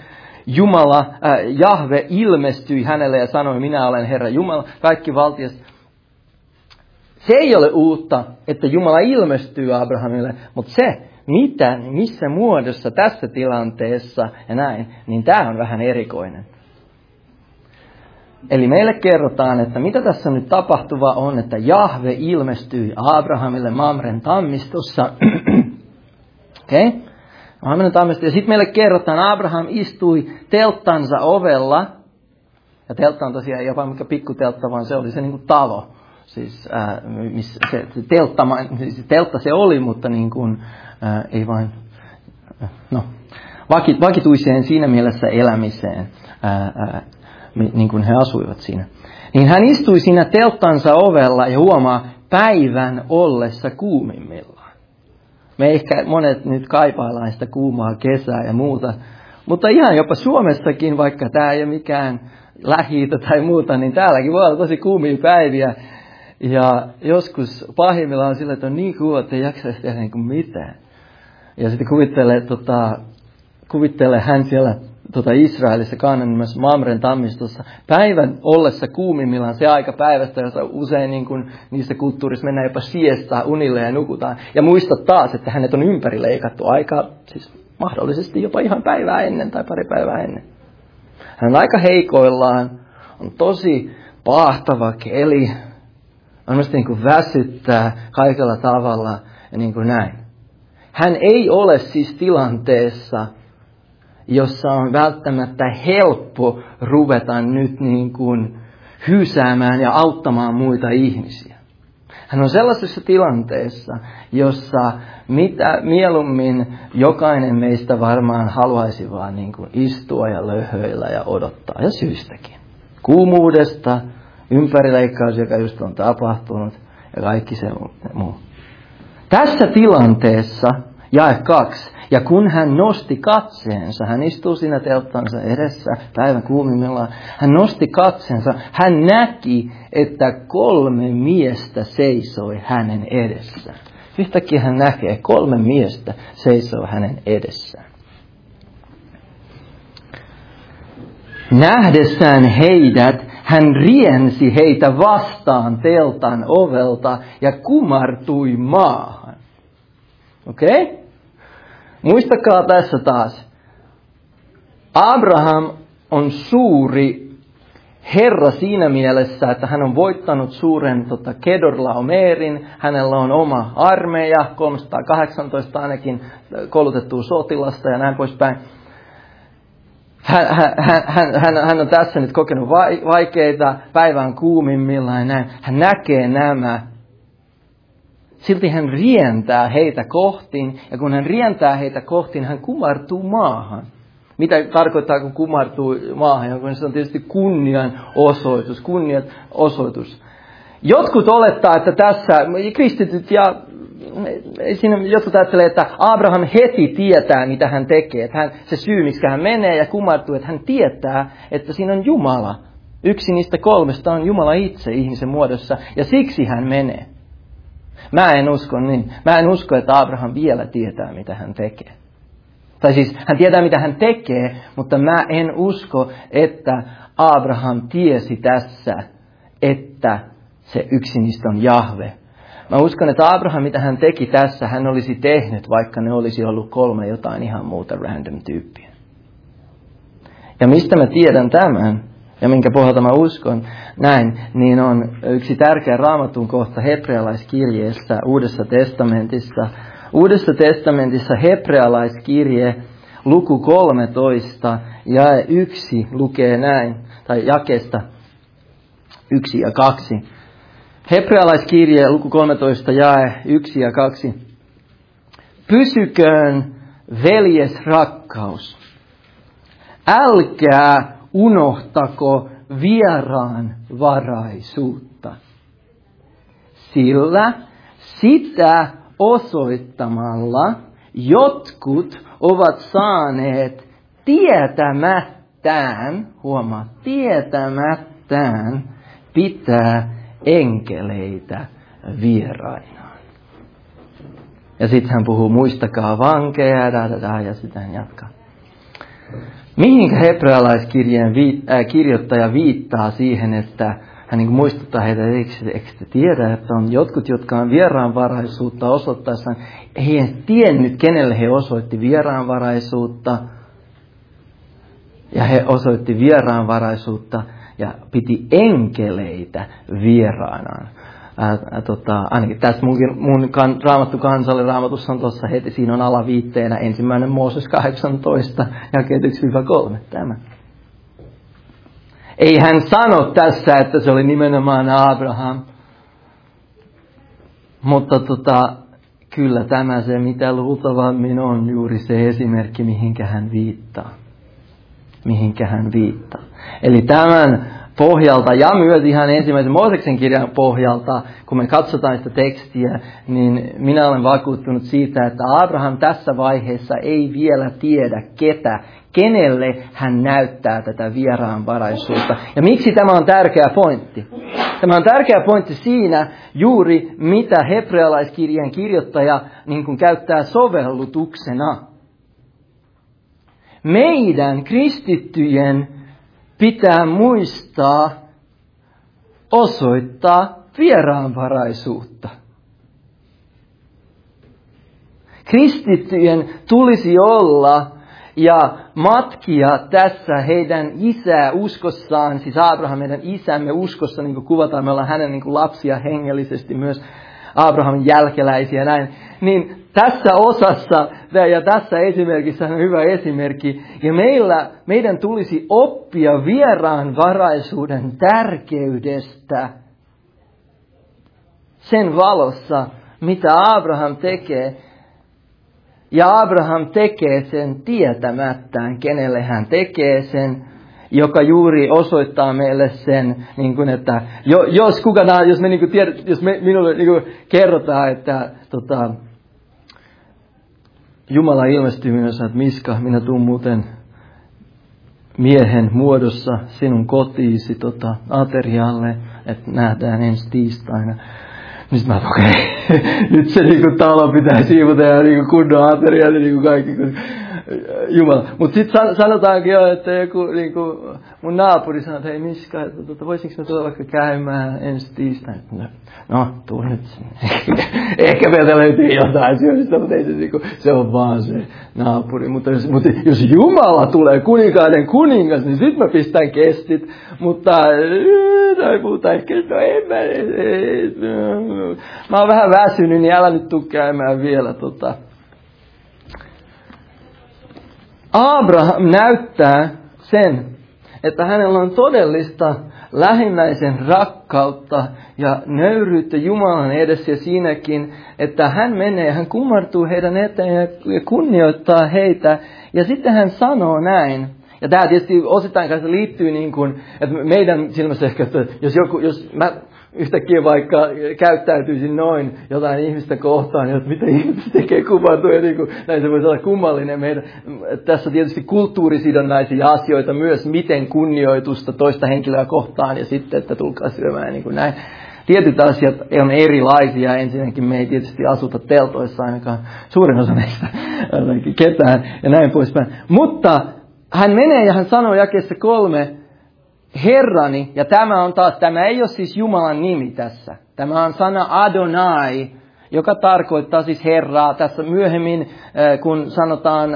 Jahve ilmestyi hänelle ja sanoi, minä olen Herra Jumala, kaikki valtias. Se ei ole uutta, että Jumala ilmestyy Abrahamille, mutta se, missä muodossa tässä tilanteessa ja näin, niin tämä on vähän erikoinen. Eli meille kerrotaan, että mitä tässä nyt tapahtuva on, että Jahve ilmestyi Abrahamille Mamren tammistossa. Okei? Mamren tammistossa. Ja sitten meille kerrotaan, Abraham istui telttansa ovella. Ja teltta on tosiaan jopa mikä pikkuteltta, vaan se oli se niin kuin talo. Siis se teltta se oli, mutta niin kuin, ei vain, vakituiseen siinä mielessä elämiseen. Niin kuin he asuivat siinä. Niin hän istui siinä telttansa ovella ja huomaa päivän ollessa kuumimmillaan. Me ehkä monet nyt kaipaillaan sitä kuumaa kesää ja muuta. Mutta ihan jopa Suomessakin, vaikka tämä ei ole mikään Lähi-itä tai muuta, niin täälläkin voi olla tosi kuumia päiviä. Ja joskus pahimmillaan on sillä, että on niin kuuma, että ei jaksaisi tehdä niin kuin mitään. Ja sitten kuvittele hän siellä Israelissa Kaananimassa Mamren tammistossa päivän ollessa kuumimmillaan se aika päivästä, jossa usein niin kuin niissä kulttuurissa mennään jopa siestaa unille ja nukutaan. Ja muista taas, että hänet on ympärileikattu aika, siis mahdollisesti jopa ihan päivää ennen tai pari päivää ennen. Hän on aika heikoillaan, on tosi paahtava keli, on myös niin kuin väsyttää kaikella tavalla ja niin kuin näin. Hän ei ole siis tilanteessa, jossa on välttämättä helppo ruveta nyt niin kuin hyysäämään ja auttamaan muita ihmisiä. Hän on sellaisessa tilanteessa, jossa mitä mieluummin jokainen meistä varmaan haluaisi vaan niin kuin istua ja löhöillä ja odottaa, ja syystäkin. Kuumuudesta, ympärileikkaus, joka just on tapahtunut, ja kaikki se muu. Tässä tilanteessa, jae 2, ja kun hän nosti katseensa, hän istuu siinä telttansa edessä päivän kuumimmillaan, hän nosti katseensa, hän näki, että 3 miestä seisoi hänen edessään. Yhtäkkiä hän näkee 3 miestä seisoo hänen edessään. Nähdessään heidät, hän riensi heitä vastaan teltan ovelta ja kumartui maahan. Okei? Okay? Muistakaa tässä taas. Abraham on suuri Herra siinä mielessä, että hän on voittanut suuren Kedorlaomerin. Hänellä on oma armeija, 318 ainakin koulutettua sotilasta ja näin poispäin. Hän on tässä nyt kokenut vaikeita, päivän kuumimmillaan ja näin. Hän näkee nämä. Silti hän rientää heitä kohtiin, ja kun hän rientää heitä kohtiin, hän kumartuu maahan. Mitä tarkoittaa, kun kumartuu maahan? Se on tietysti kunnianosoitus. Jotkut olettaa, että tässä kristityt ja siinä jotkut ajattelee, että Abraham heti tietää, mitä hän tekee. Että se syy, miksi hän menee ja kumartuu, että hän tietää, että siinä on Jumala. Yksi niistä 3 on Jumala itse ihmisen muodossa, ja siksi hän menee. Mä en usko niin. Mä en usko, että Abraham vielä tietää, mitä hän tekee. Tai siis hän tietää, mitä hän tekee, mutta mä en usko, että Abraham tiesi tässä, että se yksi niistä on Jahve. Mä uskon, että Abraham, mitä hän teki tässä, hän olisi tehnyt, vaikka ne olisi ollut 3 jotain ihan muuta random tyyppiä. Ja mistä mä tiedän tämän? Ja minkä pohjalta mä uskon näin, niin on yksi tärkeä Raamatun kohta hebrealaiskirjeestä Uudessa testamentissa. Uudessa testamentissa hebrealaiskirje luku 13 jae 1 lukee näin, tai jakeesta 1 ja 2. Hebrealaiskirje, luku 13, jae 1 ja 2. Pysyköön veljesrakkaus. Älkää unohtako vieraan varaisuutta. Sillä sitä osoittamalla jotkut ovat saaneet tietämättään pitää enkeleitä vierainaan. Ja sitten hän puhuu, muistakaa vankeja, ja sitten hän jatkaa. Mihin hebrealaiskirjeen kirjoittaja viittaa siihen, että hän niin muistuttaa heitä, eikö te tiedä, että on jotkut, jotka on vieraanvaraisuutta osoittaessaan, he eivät tiennyt, kenelle he osoitti vieraanvaraisuutta, ja he osoitti vieraanvaraisuutta ja piti enkeleitä vieraanaan. Ainakin tässä mun Raamattu kansalle Raamatussa on tuossa heti, siinä on alaviitteenä 1. Mooses 18, jakeet 1-3, tämä. Ei hän sano tässä, että se oli nimenomaan Abraham, mutta kyllä tämä se, mitä luultavammin on juuri se esimerkki, mihinkä hän viittaa. Eli tämän pohjalta ja myös ihan ensimmäisen Mooseksen kirjan pohjalta, kun me katsotaan sitä tekstiä, niin minä olen vakuuttunut siitä, että Abraham tässä vaiheessa ei vielä tiedä kenelle hän näyttää tätä vieraanvaraisuutta. Ja miksi tämä on tärkeä pointti? Tämä on tärkeä pointti siinä juuri, mitä hebrealaiskirjan kirjoittaja niin kuin käyttää sovellutuksena. Meidän kristittyjen pitää muistaa osoittaa vieraanvaraisuutta. Kristittyjen tulisi olla ja matkia tässä heidän uskossaan, siis Abraham, meidän isämme uskossa, niin kuin kuvataan, me ollaan hänen niin kuin lapsia hengellisesti myös Abrahamin jälkeläisiä näin, niin tässä osassa ja tässä esimerkissä on hyvä esimerkki, ja meidän tulisi oppia vieraanvaraisuuden tärkeydestä sen valossa, mitä Abraham tekee. Ja Abraham tekee sen tietämättään, kenelle hän tekee sen, joka juuri osoittaa meille sen, niin kuin, että jos minulle niin kuin kerrotaan, että Jumala ilmestyy minulle, että Miska, minä tuun muuten miehen muodossa sinun kotiisi aterialle, että nähdään ensi tiistaina. Niin mä okei, nyt se niinku talo pitää siivota ja niinku kunnon ateriaali niinku kaikki. Jumala. Mutta sitten sanotaankin jo, että joku niinku mun naapuri sanoi, että hei Miska, että voisinko mä tulla vaikka käymään ensi tiistaina? No, tuu nyt sinne. Ehkä meiltä löytyy jotain syömistä, mutta ei se, niinku, se on vaan se naapuri. Mutta jos Jumala tulee kuninkaiden kuningas, niin sit mä pistän kestit. Mutta tai muuta ehkä, no en mä oon vähän väsynyt, niin älä nyt tuu käymään vielä Abraham näyttää sen, että hänellä on todellista lähimmäisen rakkautta ja nöyryyttä Jumalan edessä ja siinäkin, että hän menee, hän kumartuu heidän eteen ja kunnioittaa heitä. Ja sitten hän sanoo näin. Ja tämä tietysti osittain kanssa liittyy niin kuin, että meidän silmässä ehkä, että jos mä yhtäkkiä vaikka käyttäytyisin noin jotain ihmistä kohtaan, niin että mitä ihmiset tekee kumartua, ja niin kuin, näin se voisi olla kummallinen. Tässä tietysti kulttuurisidonnaisia asioita myös, miten kunnioitusta toista henkilöä kohtaan, ja sitten, että tulkaa syömään niin kuin näin. Tietyt asiat on erilaisia. Ensinnäkin me ei tietysti asuta teltoissa, ainakaan suurin osa meistä, ketään, ja näin poispäin. Mutta hän menee ja hän sanoo jakeessa 3, Herrani, ja tämä ei ole siis Jumalan nimi tässä. Tämä on sana Adonai, joka tarkoittaa siis Herraa. Tässä myöhemmin, kun sanotaan,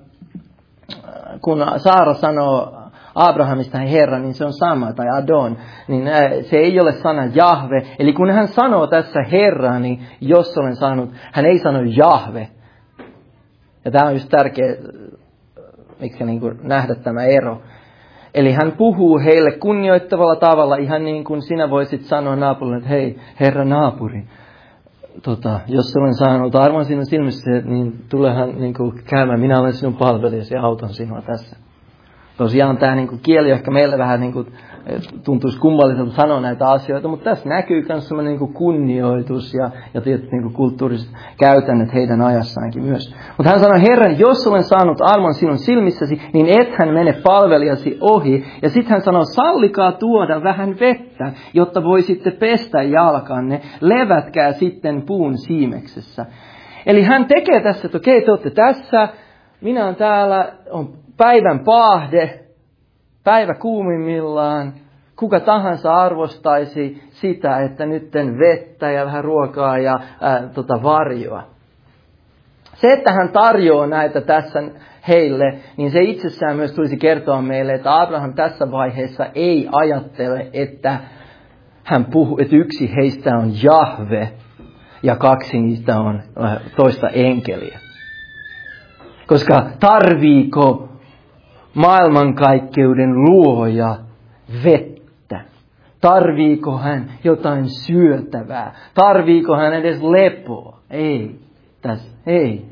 kun Saara sanoo Abrahamista Herra, niin se on sama, tai Adon, niin se ei ole sana Jahve. Eli kun hän sanoo tässä Herrani, jos olen sanonut, hän ei sano Jahve. Ja tämä on just tärkeä, miksi niin kuin nähdä tämä ero. Eli hän puhuu heille kunnioittavalla tavalla, ihan niin kuin sinä voisit sanoa naapurille, että hei, herra naapuri, jos olen saanut armon sinun silmissä, niin tulehan niin kuin käymään, minä olen sinun palvelijasi ja autan sinua tässä. Tosiaan tämä niin kuin kieli ehkä meille vähän niin kuin tuntuisi kummalliselta sanoa näitä asioita, mutta tässä näkyy myös sellainen niin kuin kunnioitus ja tietysti niin kuin kulttuuriset käytännöt heidän ajassaankin myös. Mutta hän sanoi, Herran, jos olen saanut armon sinun silmissäsi, niin ethän mene palvelijasi ohi. Ja sitten hän sanoi, sallikaa tuoda vähän vettä, jotta voisitte pestä jalkanne, levätkää sitten puun siimeksessä. Eli hän tekee tässä, että okei, te olette tässä, minä olen täällä, on päivän paahde, päivä kuumimmillaan, kuka tahansa arvostaisi sitä, että nytten vettä ja vähän ruokaa ja varjoa. Se, että hän tarjoaa näitä tässä heille, niin se itsessään myös tulisi kertoa meille, että Abraham tässä vaiheessa ei ajattele, että hän puhuu, että yksi heistä on Jahve ja kaksi niistä on toista enkeliä. Koska tarviiko maailmankaikkeuden luoja vettä? Tarviiko hän jotain syötävää? Tarviiko hän edes lepoa? Ei.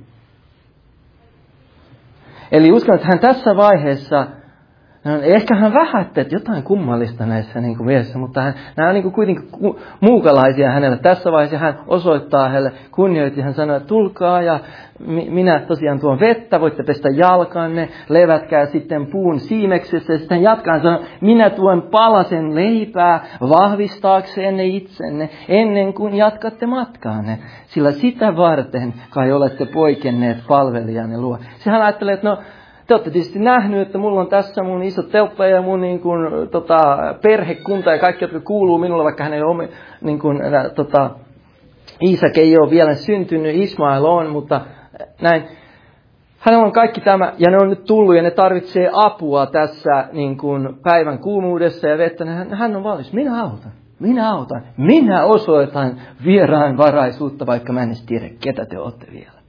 Eli uskon, että hän tässä vaiheessa, ehkä hän vähättelee jotain kummallista näissä niin kuin mielessä, mutta nämä on niin kuin kuitenkin muukalaisia hänelle. Tässä vaiheessa hän osoittaa heille kunnioitti. Hän sanoi, että tulkaa ja minä tosiaan tuon vettä, voitte pestä jalkanne, levätkää sitten puun siimeksessä. Ja sitten jatkaa, hän sanoi, minä tuon palasen leipää vahvistaaksenne itsenne ennen kuin jatkatte matkaanne. Sillä sitä varten kai olette poikenneet palvelijanne luo. Sehän ajattelee, että te olette tietysti nähnyt, että mulla on tässä mun iso teltta ja mun niin kuin, perhekunta ja kaikki, jotka kuuluu minulle, vaikka hän ei ole niin kuin, Iisak ei ole vielä syntynyt, Ismael on, mutta näin. Hänellä on kaikki tämä, ja ne on nyt tullut, ja ne tarvitsee apua tässä niin kuin päivän kuumuudessa ja vettä. Hän on valmis, minä autan. Minä osoitan vieraanvaraisuutta, vaikka mä en edes tiedä, ketä te olette vielä.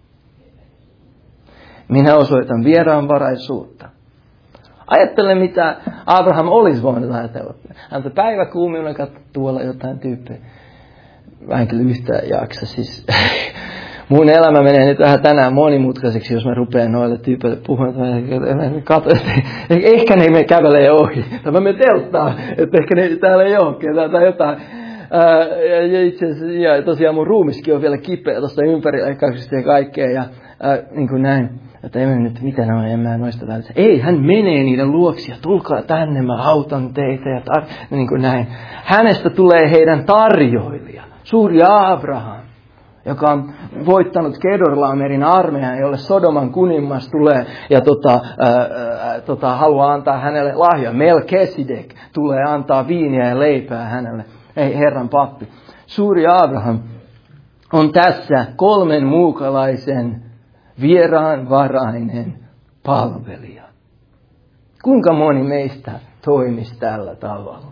Minä osoitan vieraanvaraisuutta. Ajattele, mitä Abraham olisi voinut ajatella. Häntä päivä kuumilla katsoa tuolla jotain tyyppejä. Mä en kyllä yhtään jaksa. Siis, mun elämä menee nyt vähän tänään monimutkaiseksi, jos mä rupean noille tyypeille puhumaan. Ehkä ne me kävelee ohi. Tai mä menen telttaan, että ehkä ne täällä ei ole tai jotain. Ja itse asiassa, ja tosiaan mun ruumiskin on vielä kipeä tuosta ympärileikkauksista ja kaikkea. Ja niin kuin näin. Että emme nyt, mitä ne on, en mä noista välissä. Ei, hän menee niiden luoksia, tulkaa tänne, mä autan teitä ja niin kuin näin. Hänestä tulee heidän tarjoilija, suuri Abraham, joka on voittanut Kedorlaomerin armeijan, jolle Sodoman kuningas tulee ja haluaa antaa hänelle lahjoja. Melkisedek tulee antaa viiniä ja leipää hänelle. Ei, Herran pappi. Suuri Abraham on tässä 3 muukalaisen vieraanvarainen palvelija. Kuinka moni meistä toimisi tällä tavalla?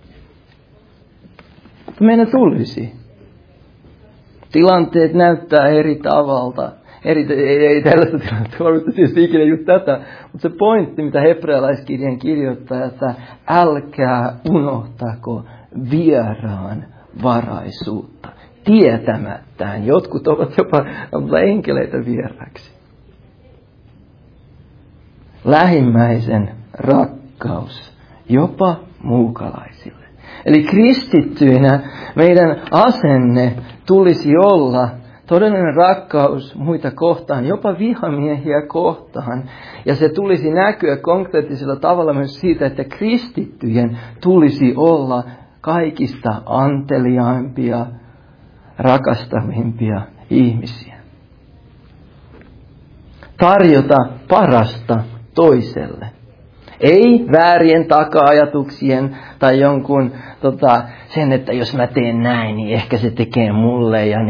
Meidän tulisi. Tilanteet näyttää eri tavalla. Ei tällaista tilannetta varmasti tietysti ikinä just tätä. Mutta se pointti, mitä hebrealaiskirjan kirjoittaa, että älkää unohtako vieraanvaraisuutta. Tietämättään. Jotkut ovat jopa enkeleitä vieraksi. Lähimmäisen rakkaus jopa muukalaisille. Eli kristittyinä meidän asenne tulisi olla todellinen rakkaus muita kohtaan, jopa vihamiehiä kohtaan. Ja se tulisi näkyä konkreettisella tavalla myös siitä, että kristittyjen tulisi olla kaikista anteliaimpia, rakastavimpia ihmisiä. Tarjota parasta toiselle. Ei väärien taka-ajatuksien tai jonkun sen, että jos mä teen näin, niin ehkä se tekee mulle. Ja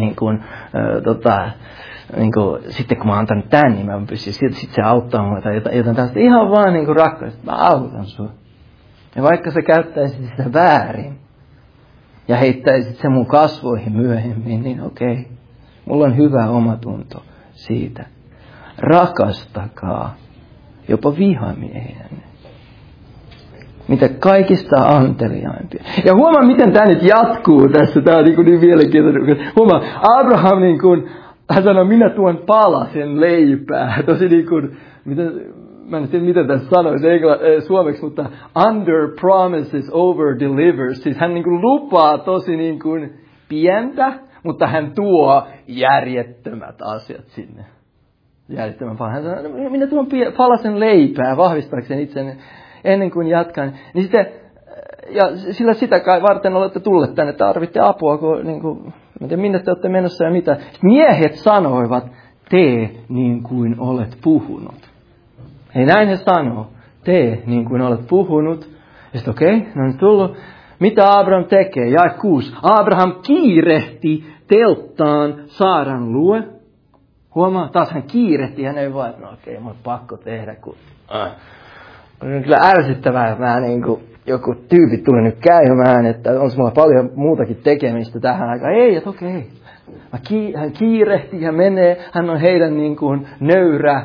sitten kun mä antan tämän, niin mä pystyn, sitten se auttaa mua tai jotain tällaista. Ihan vaan niin kuin rakkaus, mä autan sua. Ja vaikka sä käyttäisit sitä väärin ja heittäisit sen mun kasvoihin myöhemmin, niin okei. Mulla on hyvä omatunto siitä. Rakastakaa jopa vihamiehiänne. mitä kaikista anteliaimpia. Ja huomaa, miten tämä nyt jatkuu tässä. Tämä on niin mielenkiintoinen. Huomaa, Abraham hän sanoi, minä tuon palasen leipää. Tosi mä en tiedä, miten tässä sanoisi suomeksi, mutta under promises, over delivers. Siis hän lupaa tosi pientä, mutta hän tuo järjettömät asiat sinne. Järjettömän paljon. Hän sanoi, minä tuon palasen leipää vahvistaakseni itseni ennen kuin jatkan. Niin sitten, ja sillä sitä kai varten olette tulleet tänne, tarvitte apua, kun en tiedä, minne te olette menossa ja mitä. Miehet sanoivat, tee niin kuin olet puhunut. Ei näin he sanoo. Tee niin kuin olet puhunut. Ja sitten okei, no on tullut. Mitä Abraham tekee? Jae 6. Abraham kiirehti telttaan Saaran luo. Huomaa, taas hän kiirehti. Hän ei vaan, no okei, mun on pakko tehdä. On kyllä ärsyttävää, että joku tyypit tulee nyt käymään, että on mulla paljon muutakin tekemistä tähän aikaan. Ei, että okei. Hän kiirehti ja menee. Hän on heidän nöyrä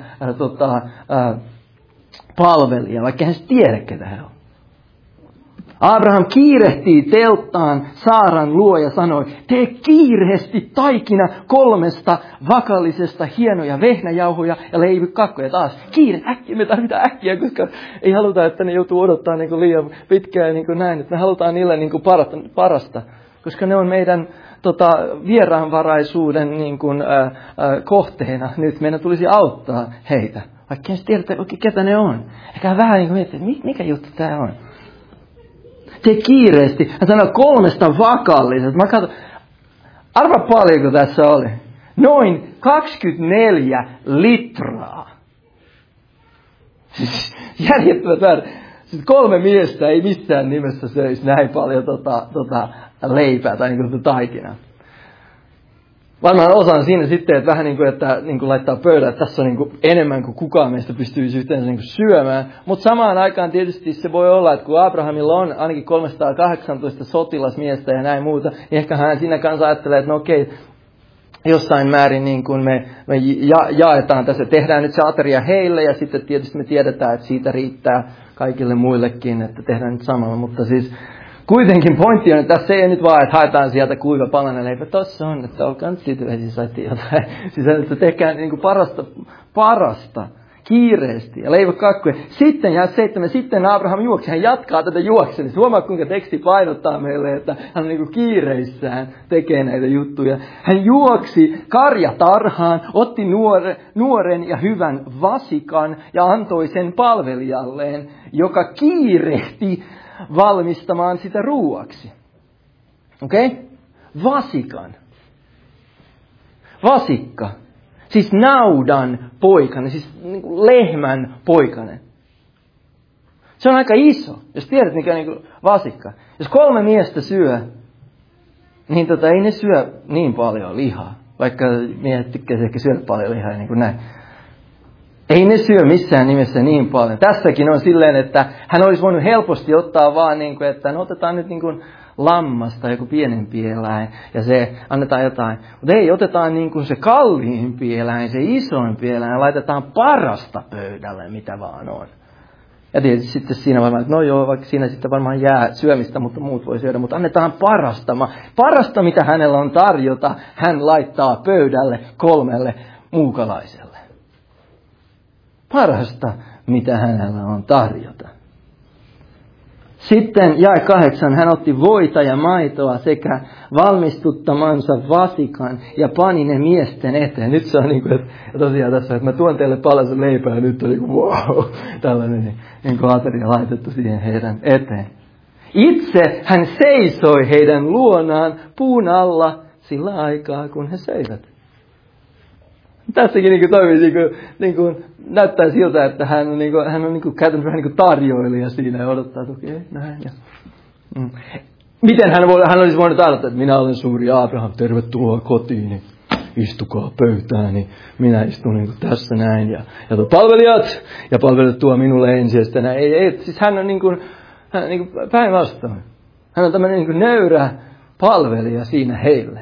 palvelija, vaikka hän tiedä, ketä he on. Abraham kiirehtii telttaan Saaran luo ja sanoi, tee kiireesti taikina 3 vakallisesta hienoja vehnäjauhoja ja leivykakkoja taas. Kiire, äkkiä, me tarvitaan äkkiä, koska ei haluta, että ne joutuu odottaa liian pitkään näin. Että me halutaan niille parasta, koska ne on meidän vieraanvaraisuuden kohteena. Nyt meidän tulisi auttaa heitä. Vaikka en tiedä, ketä ne on. Eikä vähän miettiä, mikä juttu tämä on. Tee kiireesti. Hän sanoi 3 vakallisesta. Mä katson, arva paljonko tässä oli. Noin 24 litraa. Siis järjettömät määrät. Siis 3 miestä ei missään nimessä söisi näin paljon leipää tai taikinaa. Varmaan osaan siinä sitten, että vähän että laittaa pöydän, että tässä on enemmän kuin kukaan meistä pystyisi yhteensä syömään. Mutta samaan aikaan tietysti se voi olla, että kun Abrahamilla on ainakin 318 sotilasmiestä ja näin muuta, niin ehkä hän siinä kanssa ajattelee, että no okei, jossain määrin me jaetaan tässä, tehdään nyt se ateria heille ja sitten tietysti me tiedetään, että siitä riittää kaikille muillekin, että tehdään nyt samalla, mutta siis kuitenkin pointti on, että tässä ei nyt vaan, että haetaan sieltä kuiva palanen leipä. Tossa on, että olkaa nyt tyytyväisiä, saitte jotain. Siis että tehkää parasta, kiireesti ja leivokakkuja. Sitten jää 7, sitten Abraham juoksi. Hän jatkaa tätä juoksemista. Huomaa, kuinka teksti painottaa meille, että hän on kiireissään tekee näitä juttuja. Hän juoksi karjatarhaan, otti nuoren ja hyvän vasikan ja antoi sen palvelijalleen, joka kiirehti valmistamaan sitä ruuaksi. Okei? Vasikan. Vasikka. Siis naudan poikanen, siis lehmän poikanen. Se on aika iso. Jos tiedät, mikä on vasikka. Jos 3 miestä syö, niin ei ne syö niin paljon lihaa. Vaikka miehet tykkäisi ehkä syödä paljon lihaa niin kuin näin. Ei ne syö missään nimessä niin paljon. Tässäkin on silleen, että hän olisi voinut helposti ottaa vaan, että no otetaan nyt lammas tai joku pienempi eläin ja se annetaan jotain. Mutta ei, otetaan se kalliimpi eläin, se isompi eläin ja laitetaan parasta pöydälle, mitä vaan on. Ja tietysti sitten siinä varmaan, että no joo, vaikka siinä sitten varmaan jää syömistä, mutta muut voi syödä. Mutta annetaan parasta, mitä hänellä on tarjota, hän laittaa pöydälle 3 muukalaiselle. Parasta, mitä hänellä on tarjota. Sitten jae 8, hän otti voita ja maitoa sekä valmistuttamansa vasikan ja pani ne miesten eteen. Nyt se on että tosiaan tässä, että mä tuon teille palasen leipää ja nyt on wow, tällainen ateria laitettu siihen heidän eteen. Itse hän seisoi heidän luonaan puun alla sillä aikaa, kun he söivät. Tässäkin toimii, näyttää siltä, että hän on käytännössä vähän tarjoilija siinä ja odottaa, että okei, näin. Ja. Miten hän olisi voinut aloittaa, että minä olen suuri Abraham, tervetuloa kotiin, istukaa pöytään, niin minä istun tässä näin. Ja palvelijat tuo minulle ensin, ja sitten näin. Ei, siis hän on päinvastoin. Hän on tämmöinen nöyrä palvelija siinä heille.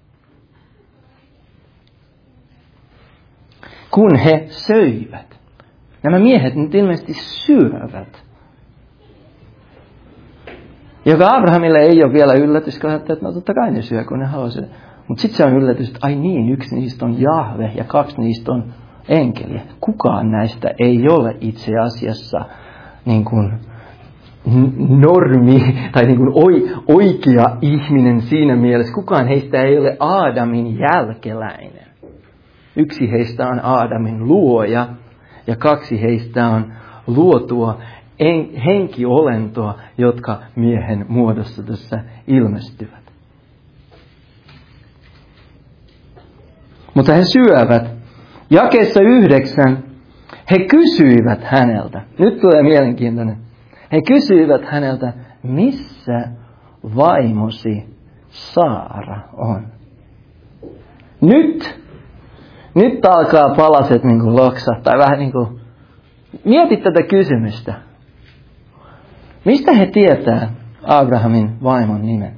Kun he söivät. Nämä miehet nyt ilmeisesti syövät. Joka Abrahamille ei ole vielä yllätys, kun ajattelee, että no totta kai ne syö, kun ne haluaa syödä. Mutta sitten se on yllätys, että ai niin, yksi niistä on Jahve ja kaksi niistä on enkeliä. Kukaan näistä ei ole itse asiassa niin kuin normi tai niin kuin oikea ihminen siinä mielessä. Kukaan heistä ei ole Aadamin jälkeläinen. Yksi heistä on Aadamin luoja ja kaksi heistä on luotua henkiolentoa, jotka miehen muodossa tässä ilmestyvät. Mutta he syövät. Jakeessa 9 he kysyivät häneltä. Nyt tulee mielenkiintoinen. He kysyivät häneltä, missä vaimosi Saara on? Nyt alkaa palaset niin kuin loksahtaa. Vähän niin kuin, mieti tätä kysymystä. Mistä he tietää Abrahamin vaimon nimen?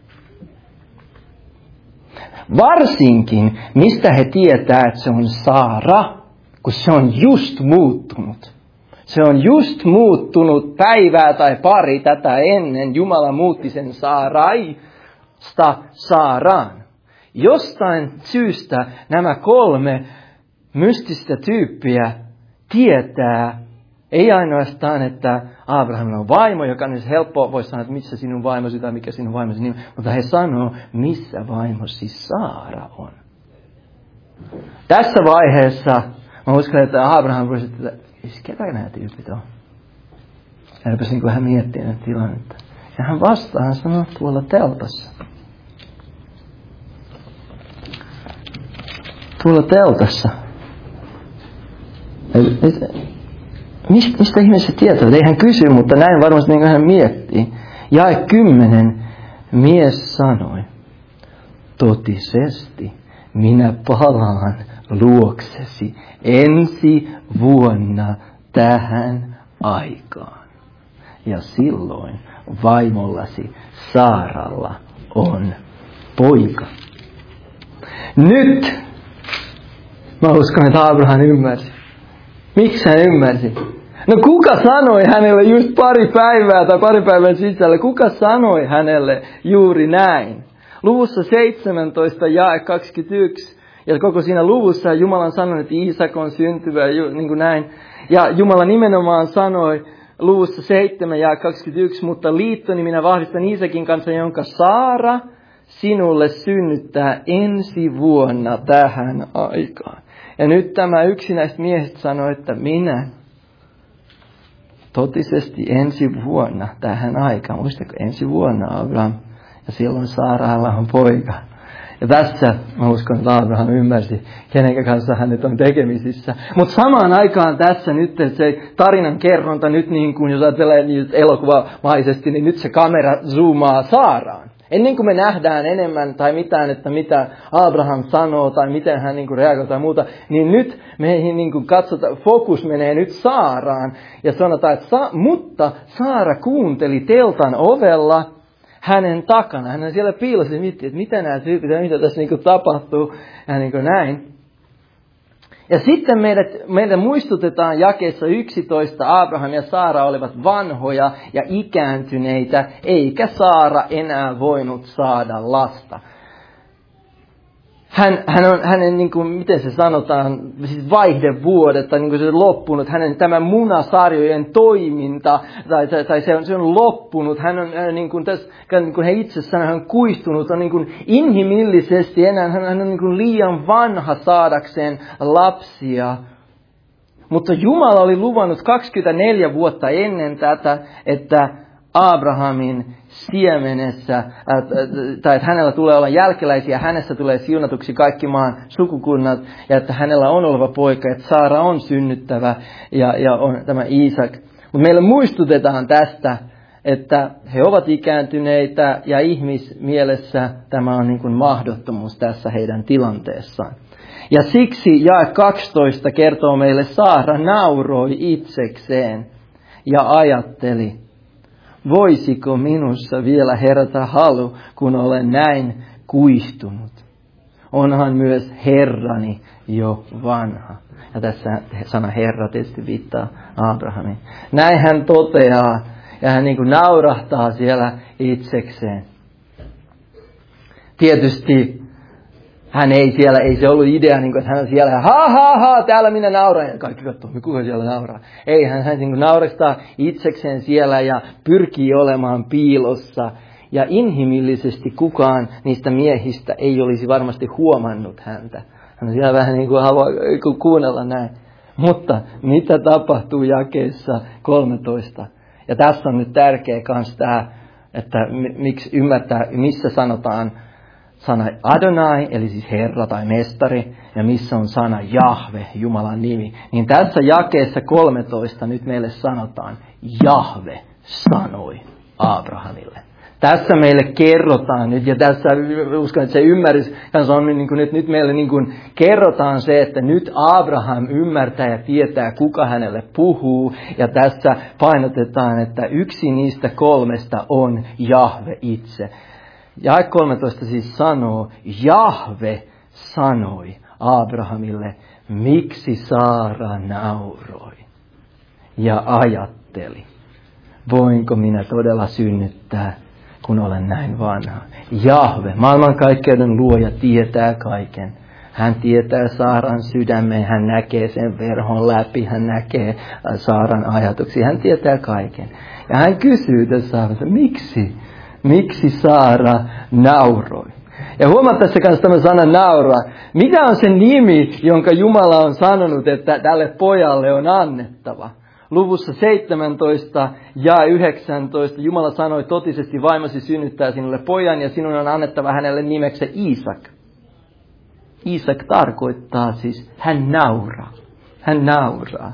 Varsinkin, mistä he tietää, että se on Saara, kun se on just muuttunut. Se on just muuttunut päivää tai pari tätä ennen. Jumala muutti sen Saaraista Saaraan. Jostain syystä nämä kolme mystistä tyyppiä tietää, ei ainoastaan, että Abrahamilla on vaimo, joka nyt helppoa voisi sanoa, että missä sinun vaimosi tai mikä sinun vaimosi nimi, mutta he sanoo, missä vaimosi Saara on. Tässä vaiheessa mä uskon, että Abraham voisi, että ketä nämä tyypit on? Ja rupesin vähän miettimään tilannetta. Ja hän vastaa, hän sanoo, tuolla teltassa. Tuolla teltassa. Mistä ihmeessä tietävät? Ei hän kysy, mutta näin varmasti niin kuin hän miettii. Jae 10. Mies sanoi, totisesti minä palaan luoksesi ensi vuonna tähän aikaan. Ja silloin vaimollasi Saaralla on poika. Nyt mä uskon, että Abraham ymmärsi. Miksi hän ymmärsi? No kuka sanoi hänelle just pari päivän sisällä, kuka sanoi hänelle juuri näin? Luvussa 17 jae 21, ja koko siinä luvussa Jumala on sanonut, että Iisak on syntyvä, niin kuin näin. Ja Jumala nimenomaan sanoi luvussa 7 jae 21, mutta liittoni minä vahvistan Iisakin kanssa, jonka Saara sinulle synnyttää ensi vuonna tähän aikaan. Ja nyt tämä yksi näistä miehistä sanoi, että minä totisesti ensi vuonna tähän aikaan. Muistatko ensi vuonna Abraham? Ja silloin Saaralla on poika. Ja tässä mä uskon, että Abraham ymmärsi, kenen kanssa hän nyt on tekemisissä. Mutta samaan aikaan tässä nyt se tarinan kerronta nyt niin kuin, jos ajattelee elokuvamaisesti, niin nyt se kamera zoomaa Saaraan. Ennen kuin me nähdään enemmän tai mitään, että mitä Abraham sanoo tai miten hän niin kuin reagoi tai muuta, niin nyt meihin niin kuin katsotaan, fokus menee nyt Saaraan ja sanotaan, että mutta Saara kuunteli teltan ovella hänen takana. Hän on siellä piilossa ja miettii, että mitä nämä tyypit ja mitä tässä niin kuin tapahtuu ja niin kuin näin. Ja sitten meidän muistutetaan jakeessa 11, Abraham ja Saara olivat vanhoja ja ikääntyneitä, eikä Saara enää voinut saada lasta. Hänen niin kuin, miten se sanotaan, siis vaihdevuodet, tai niin kuin se on loppunut, hänen tämä munasarjojen toiminta, tai se on loppunut, hän on niin kuin tässä, niin kuin he itse sanoo, hän on kuihtunut, on niin kuin inhimillisesti enää, hän on niin kuin liian vanha saadakseen lapsia. Mutta Jumala oli luvannut 24 vuotta ennen tätä, että Abrahamin siemenessä, tai että hänellä tulee olla jälkeläisiä, hänessä tulee siunatuksi kaikki maan sukukunnat, ja että hänellä on oleva poika, että Saara on synnyttävä, ja on tämä Iisak. Mutta meille muistutetaan tästä, että he ovat ikääntyneitä, ja ihmismielessä tämä on niin kuin mahdottomuus tässä heidän tilanteessaan. Ja siksi jae 12 kertoo meille, Saara nauroi itsekseen, ja ajatteli, voisiko minussa vielä herätä halu, kun olen näin kuihtunut? Onhan myös Herrani jo vanha. Ja tässä sana Herra tietysti viittaa Abrahamiin. Näin hän toteaa. Ja hän niin kuin naurahtaa siellä itsekseen. Tietysti hän ei se ollut idea, niin kuin, että hän on siellä, ha, täällä minä nauran. Ja kaikki katsoo, kuka siellä nauraa. Ei, hän niin kuin naurastaa itsekseen siellä ja pyrkii olemaan piilossa. Ja inhimillisesti kukaan niistä miehistä ei olisi varmasti huomannut häntä. Hän siellä vähän niin kuin haluaa kuunnella näin. Mutta mitä tapahtuu jakeessa 13? Ja tässä on nyt tärkeä kans tämä, että miksi ymmärtää, missä sanotaan sana Adonai, eli siis Herra tai Mestari, ja missä on sana Jahve, Jumalan nimi. Niin tässä jakeessa 13 nyt meille sanotaan, Jahve sanoi Abrahamille. Tässä meille kerrotaan nyt, ja tässä uskon, että se ymmärrys, kanssa on niin kuin, nyt meille niin kuin kerrotaan se, että nyt Abraham ymmärtää ja tietää, kuka hänelle puhuu. Ja tässä painotetaan, että yksi niistä kolmesta on Jahve itse. Jae 13 siis sanoo, Jahve sanoi Abrahamille, miksi Saara nauroi ja ajatteli, voinko minä todella synnyttää, kun olen näin vanha. Jahve, maailmankaikkeuden luoja, tietää kaiken. Hän tietää Saaran sydämen, hän näkee sen verhon läpi, hän näkee Saaran ajatuksia, hän tietää kaiken. Ja hän kysyy tässä, miksi Saara nauroi? Ja huomaa tässä kanssa tämä sana nauraa. Mikä on se nimi, jonka Jumala on sanonut, että tälle pojalle on annettava? Luvussa 17 ja 19 Jumala sanoi, totisesti vaimosi synnyttää sinulle pojan ja sinun on annettava hänelle nimeksi Iisak. Iisak tarkoittaa siis, hän nauraa. Hän nauraa.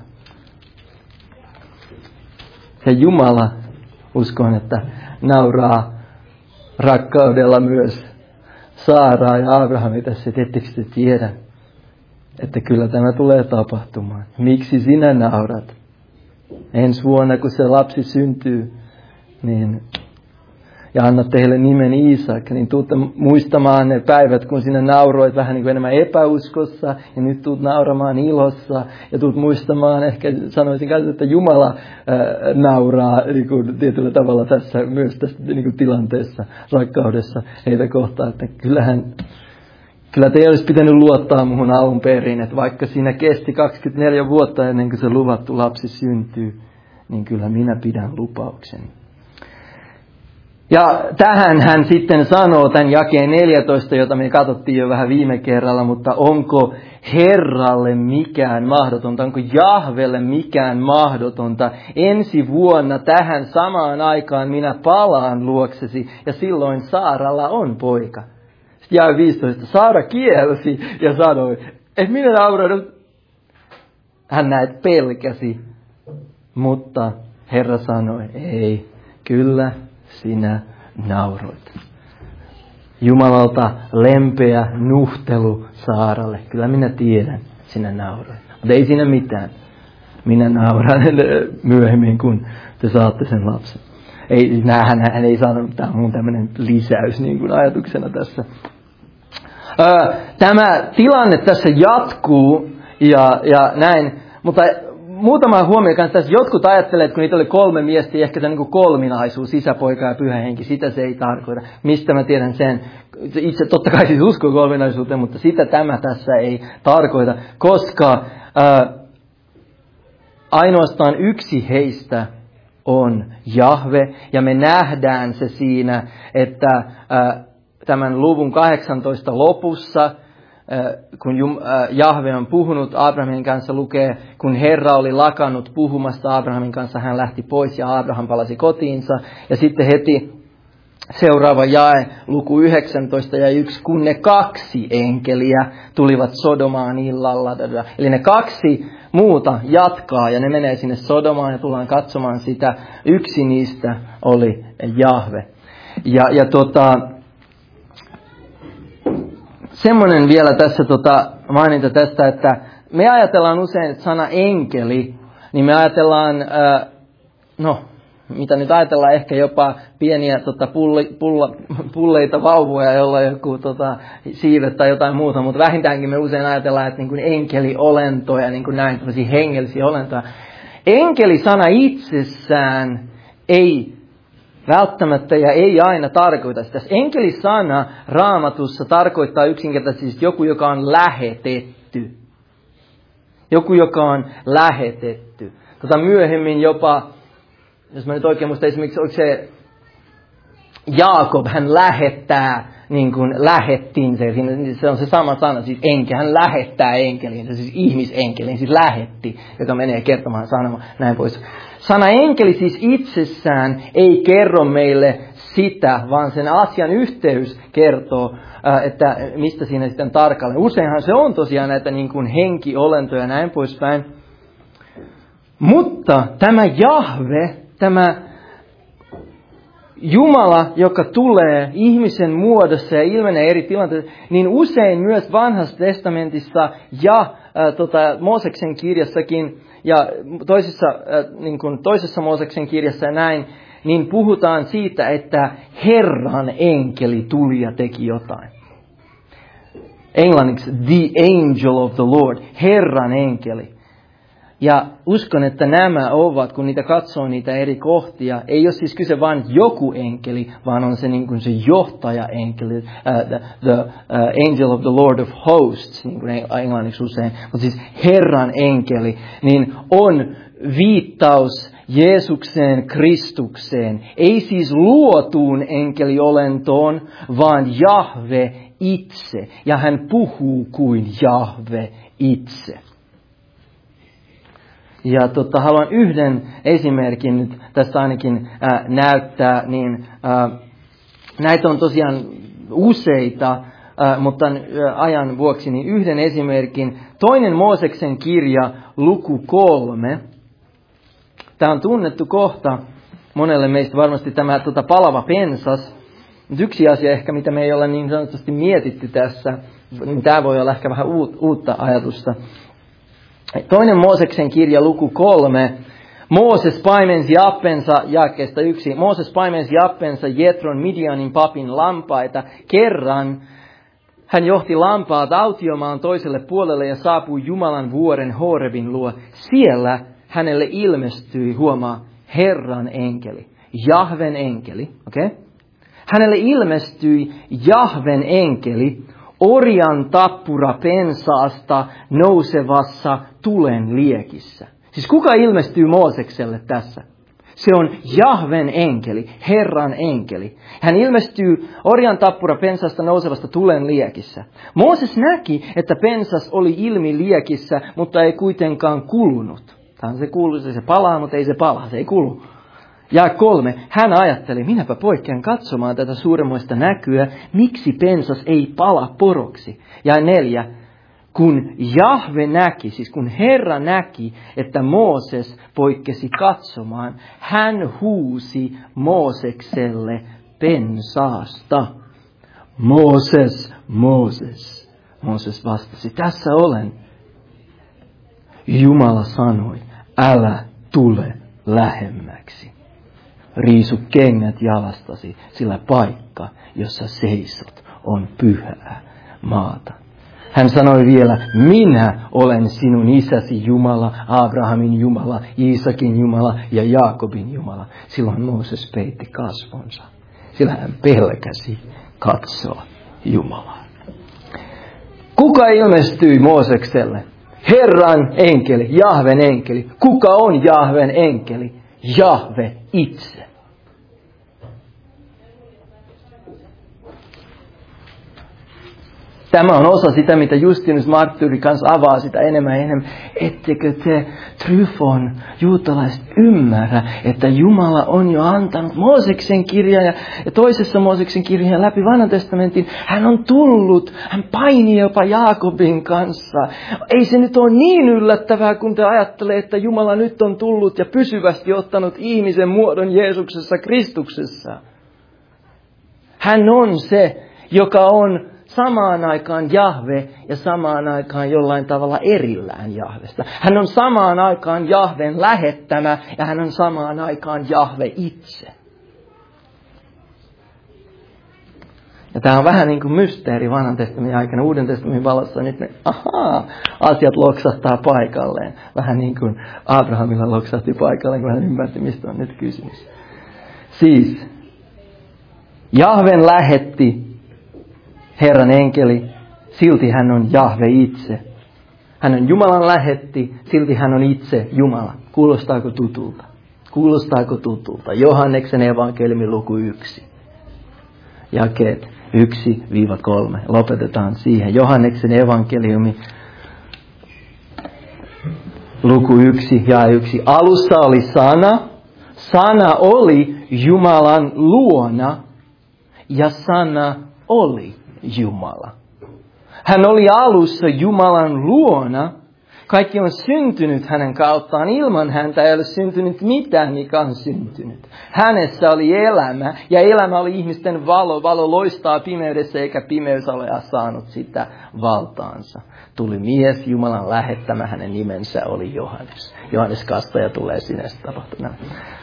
Ja Jumala, uskon, että nauraa rakkaudella myös Saaraa ja Abrahamia tässä, että ettekö te tiedä, että kyllä tämä tulee tapahtumaan. Miksi sinä naurat? Ensi vuonna, kun se lapsi syntyy, niin, ja annat teille nimen Iisak, niin tuutte muistamaan ne päivät, kun sinä nauroit vähän niin kuin enemmän epäuskossa, ja nyt tuut nauramaan ilossa, ja tuut muistamaan, ehkä sanoisin kanssa, että Jumala nauraa niin kuin tietyllä tavalla tässä myös tässä niin kuin tilanteessa, rakkaudessa heitä kohtaan, että kyllä te ei olisi pitänyt luottaa muhun alun perin, että vaikka siinä kesti 24 vuotta ennen kuin se luvattu lapsi syntyy, niin kyllä minä pidän lupaukseni. Ja tähän hän sitten sanoo tämän jakeen 14, jota me katsottiin jo vähän viime kerralla, mutta onko Herralle mikään mahdotonta, onko Jahvelle mikään mahdotonta? Ensi vuonna tähän samaan aikaan minä palaan luoksesi ja silloin Saaralla on poika. Sitten jae 15. Saara kielsi ja sanoi, että minä nauranut. Hän näet pelkäsi, mutta Herra sanoi, ei, kyllä sinä nauroit. Jumalalta lempeä nuhtelu Saaralle. Kyllä minä tiedän, sinä nauroit. Mutta ei siinä mitään. Minä nauran myöhemmin, kun te saatte sen lapsen. Ei, hän ei saanut, tämä on mun tämmöinen lisäys niin kuin ajatuksena tässä. Tämä tilanne tässä jatkuu ja näin, mutta muutama huomio kanssa tässä. Jotkut ajattelevat, että kun niitä oli 3 miestä, ehkä se niin kuin kolminaisuus, isä, poika ja pyhä henki, sitä se ei tarkoita. Mistä mä tiedän sen? Itse totta kai siis uskon kolminaisuuteen, mutta sitä tämä tässä ei tarkoita, koska ainoastaan yksi heistä on Jahve, ja me nähdään se siinä, että tämän luvun 18 lopussa, kun Jahve on puhunut Abrahamin kanssa, lukee, kun Herra oli lakannut puhumasta Abrahamin kanssa, hän lähti pois ja Abraham palasi kotiinsa. Ja sitten heti seuraava jae, luku 19 ja 1, kun ne 2 enkeliä tulivat Sodomaan illalla. Eli ne 2 muuta jatkaa ja ne menee sinne Sodomaan ja tullaan katsomaan sitä. Yksi niistä oli Jahve. Ja semmoinen vielä tässä maininta tästä, että me ajatellaan usein, että sana enkeli, niin me ajatellaan, mitä nyt ajatellaan, ehkä jopa pieniä pulleita vauvoja, joilla on joku siivet tai jotain muuta, mutta vähintäänkin me usein ajatellaan, että niin kuin enkeliolentoja, niin kuin näin, tämmöisiä hengellisiä olentoja. Enkelisana itsessään ei välttämättä ja ei aina tarkoita sitä. Enkelisana Raamatussa tarkoittaa yksinkertaisesti joku, joka on lähetetty. Joku, joka on lähetetty. Myöhemmin jopa, jos mä nyt oikein muistan, esimerkiksi oliko se Jaakob, hän lähettää niin kuin lähettinsä. Se on se sama sana, siis hän lähettää enkeliin, siis ihmisenkeliin, siis lähetti, joka menee kertomaan sanomaan näin pois. Sana enkeli siis itsessään ei kerro meille sitä, vaan sen asian yhteys kertoo, että mistä siinä sitten tarkalleen. Useinhan se on tosiaan näitä niin kuin henkiolentoja ja näin poispäin. Mutta tämä Jahve, tämä Jumala, joka tulee ihmisen muodossa ja ilmenee eri tilanteissa, niin usein myös Vanhassa testamentissa ja Mooseksen kirjassakin ja toisessa Mooseksen kirjassa ja näin, niin puhutaan siitä, että Herran enkeli tuli ja teki jotain. Englanniksi the angel of the Lord, Herran enkeli. Ja uskon, että nämä ovat, kun niitä katsoo niitä eri kohtia, ei ole siis kyse vain joku enkeli, vaan on se niin kuin se johtaja-enkeli, the angel of the Lord of hosts, niin kuin englanniksi usein, mutta siis Herran enkeli, niin on viittaus Jeesukseen Kristukseen. Ei siis luotuun enkeliolentoon, vaan Jahve itse. Ja hän puhuu kuin Jahve itse. Ja haluan yhden esimerkin nyt tästä ainakin näyttää, niin näitä on tosiaan useita, mutta ajan vuoksi niin yhden esimerkin. Toinen Mooseksen kirja, luku 3. Tämä on tunnettu kohta monelle meistä varmasti tämä palava pensas. Mutta yksi asia ehkä, mitä me ei olla niin sanotusti mietitty tässä, niin tämä voi olla ehkä vähän uutta ajatusta. Toinen Mooseksen kirja, luku 3. Mooses paimensi appensa, jakeesta 1. Mooses paimensi appensa Jetron Midianin papin lampaita. Kerran hän johti lampaat autiomaan toiselle puolelle ja saapui Jumalan vuoren Horebin luo. Siellä hänelle ilmestyi, huomaa, Herran enkeli, Jahven enkeli. Okay? Hänelle ilmestyi Jahven enkeli orjan tappura pensaasta nousevassa tulen liekissä. Siis kuka ilmestyy Moosekselle tässä? Se on Jahven enkeli, Herran enkeli. Hän ilmestyy orjan tappura pensaasta nousevasta tulen liekissä. Mooses näki, että pensas oli ilmi liekissä, mutta ei kuitenkaan kulunut. Se kuuluu, se palaa, mutta ei se palaa, se ei kulu. Ja 3. Hän ajatteli, minäpä poikkean katsomaan tätä suuremmoista näkyä, miksi pensas ei pala poroksi. Ja 4. Kun Jahve näki, siis kun Herra näki, että Mooses poikkesi katsomaan, hän huusi Moosekselle pensaasta. Mooses, Mooses. Mooses vastasi, tässä olen. Jumala sanoi, älä tule lähemmäksi. Riisu kengät jalastasi, sillä paikka, jossa seisot, on pyhää maata. Hän sanoi vielä, minä olen sinun isäsi Jumala, Abrahamin Jumala, Iisakin Jumala ja Jaakobin Jumala. Silloin Mooses peitti kasvonsa, sillä hän pelkäsi katsoa Jumalaa. Kuka ilmestyi Moosekselle? Herran enkeli, Jahven enkeli. Kuka on Jahven enkeli? Jahve itse. Tämä on osa sitä, mitä Justinus Marttyyri kanssa avaa sitä enemmän ja enemmän. Ettekö te, Tryfon, juutalaiset, ymmärrä, että Jumala on jo antanut Mooseksen kirjan ja toisessa Mooseksen kirjan läpi Vanhan testamentin. Hän on tullut, hän paini jopa Jaakobin kanssa. Ei se nyt ole niin yllättävää, kun te ajattelee, että Jumala nyt on tullut ja pysyvästi ottanut ihmisen muodon Jeesuksessa Kristuksessa. Hän on se, joka on samaan aikaan Jahve ja samaan aikaan jollain tavalla erillään Jahvesta. Hän on samaan aikaan Jahven lähettämä ja hän on samaan aikaan Jahve itse. Ja tämä on vähän niin kuin mysteeri Vanhan testamentin aikana, Uuden testamentin valossa. Nyt asiat loksahtaa paikalleen. Vähän niin kuin Abrahamilla loksahti paikalleen, kun hän ymmärti, mistä on nyt kysymys. Siis, Jahven lähetti Herran enkeli, silti hän on Jahve itse. Hän on Jumalan lähetti, silti hän on itse Jumala. Kuulostaako tutulta? Kuulostaako tutulta? Johanneksen evankeliumi luku 1. Jakeet 1-3. Lopetetaan siihen. Johanneksen evankeliumi luku 1 ja 1. Alussa oli sana. Sana oli Jumalan luona ja sana oli Jumala. Hän oli alussa Jumalan luona. Kaikki on syntynyt hänen kauttaan. Ilman häntä ei ole syntynyt mitään, mikä on syntynyt. Hänessä oli elämä, ja elämä oli ihmisten valo. Valo loistaa pimeydessä, eikä pimeys ole saanut sitä valtaansa. Tuli mies, Jumalan lähettämä, hänen nimensä oli Johannes. Johannes Kastaja tulee sinne tapahtumaan.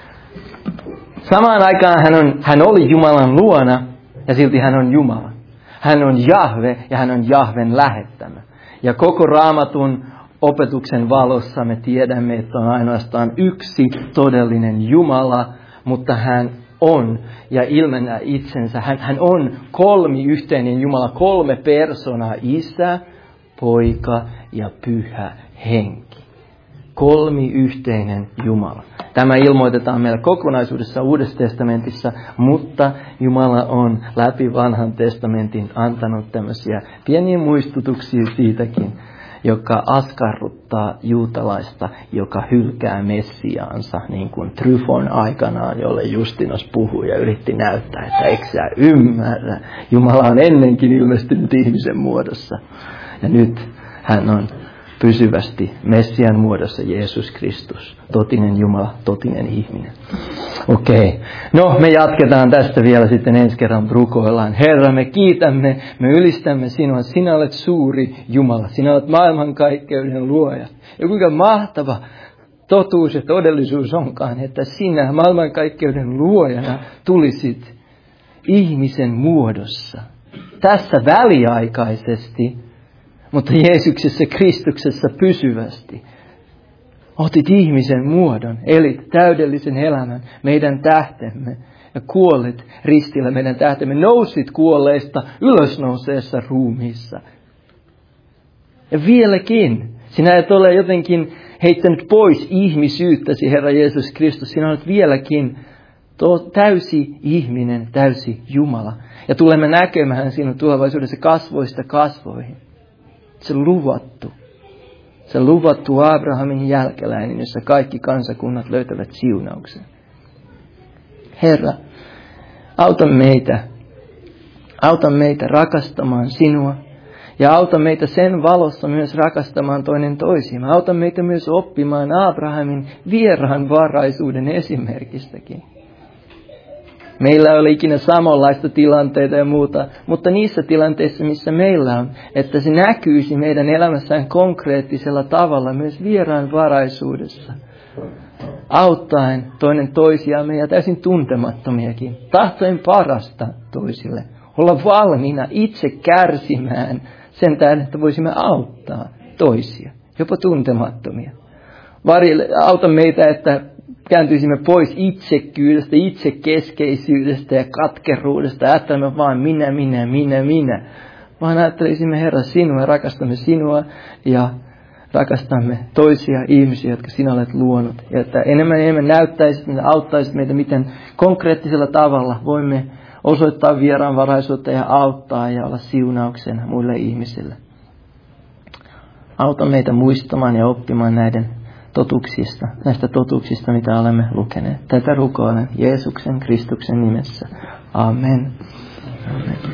Samaan aikaan hän oli Jumalan luona, ja silti hän on Jumala. Hän on Jahve, ja hän on Jahven lähettämä. Ja koko Raamatun opetuksen valossa me tiedämme, että on ainoastaan yksi todellinen Jumala, mutta hän on ja ilmennää itsensä. Hän on kolmiyhteinen Jumala, 3 persoonaa, Isä, Poika ja Pyhä Henki. Kolmiyhteinen Jumala. Tämä ilmoitetaan meillä kokonaisuudessa Uudessa testamentissa, mutta Jumala on läpi Vanhan testamentin antanut tämmöisiä pieniä muistutuksia siitäkin, joka askarruttaa juutalaista, joka hylkää Messiaansa, niin kuin Tryfon aikanaan, jolle Justinos puhui ja yritti näyttää, että eikö sä ymmärrä. Jumala on ennenkin ilmestynyt ihmisen muodossa. Ja nyt hän on pysyvästi Messian muodossa Jeesus Kristus, totinen Jumala, totinen ihminen. Okei. No, me jatketaan tästä vielä sitten ensi kerran rukoillaan. Herra, me kiitämme, me ylistämme sinua. Sinä olet suuri Jumala. Sinä olet maailmankaikkeuden luoja. Ja kuinka mahtava totuus ja todellisuus onkaan, että sinä maailmankaikkeuden luojana tulisit ihmisen muodossa. Tässä väliaikaisesti, mutta Jeesuksessa Kristuksessa pysyvästi. Otit ihmisen muodon, elit täydellisen elämän meidän tähtemme ja kuolit ristillä meidän tähtemme. Nousit kuolleista ylösnouseessa ruumiissa. Ja vieläkin, sinä et ole jotenkin heittänyt pois ihmisyyttäsi, Herra Jeesus Kristus. Sinä olet vieläkin täysi ihminen, täysi Jumala. Ja tulemme näkemään sinun tulevaisuudessa kasvoista kasvoihin. Se luvattu Abrahamin jälkeläinen, jossa kaikki kansakunnat löytävät siunauksen. Herra, auta meitä rakastamaan sinua ja auta meitä sen valossa myös rakastamaan toinen toisiamme. Auta meitä myös oppimaan Abrahamin vieraanvaraisuuden esimerkistäkin. Meillä ei ole ikinä samanlaista tilanteita ja muuta, mutta niissä tilanteissa, missä meillä on, että se näkyisi meidän elämässään konkreettisella tavalla myös vieraanvaraisuudessa. Auttaen toinen toisiamme ja täysin tuntemattomiakin, tahtoen parasta toisille. Olla valmiina itse kärsimään sen tähden, että voisimme auttaa toisia, jopa tuntemattomia. Auta meitä, että kääntyisimme pois itsekkyydestä, itsekeskeisyydestä ja katkeruudesta. Ajattelemme vaan minä. Vaan ajattelisimme, Herra, sinua ja rakastamme sinua ja rakastamme toisia ihmisiä, jotka sinä olet luonut. Ja että enemmän näyttäisit ja auttaisit meitä, miten konkreettisella tavalla voimme osoittaa vieraanvaraisuutta ja auttaa ja olla siunauksena muille ihmisille. Auta meitä muistamaan ja oppimaan näistä totuuksista, mitä olemme lukeneet. Tätä rukoilen Jeesuksen Kristuksen nimessä. Amen. Amen.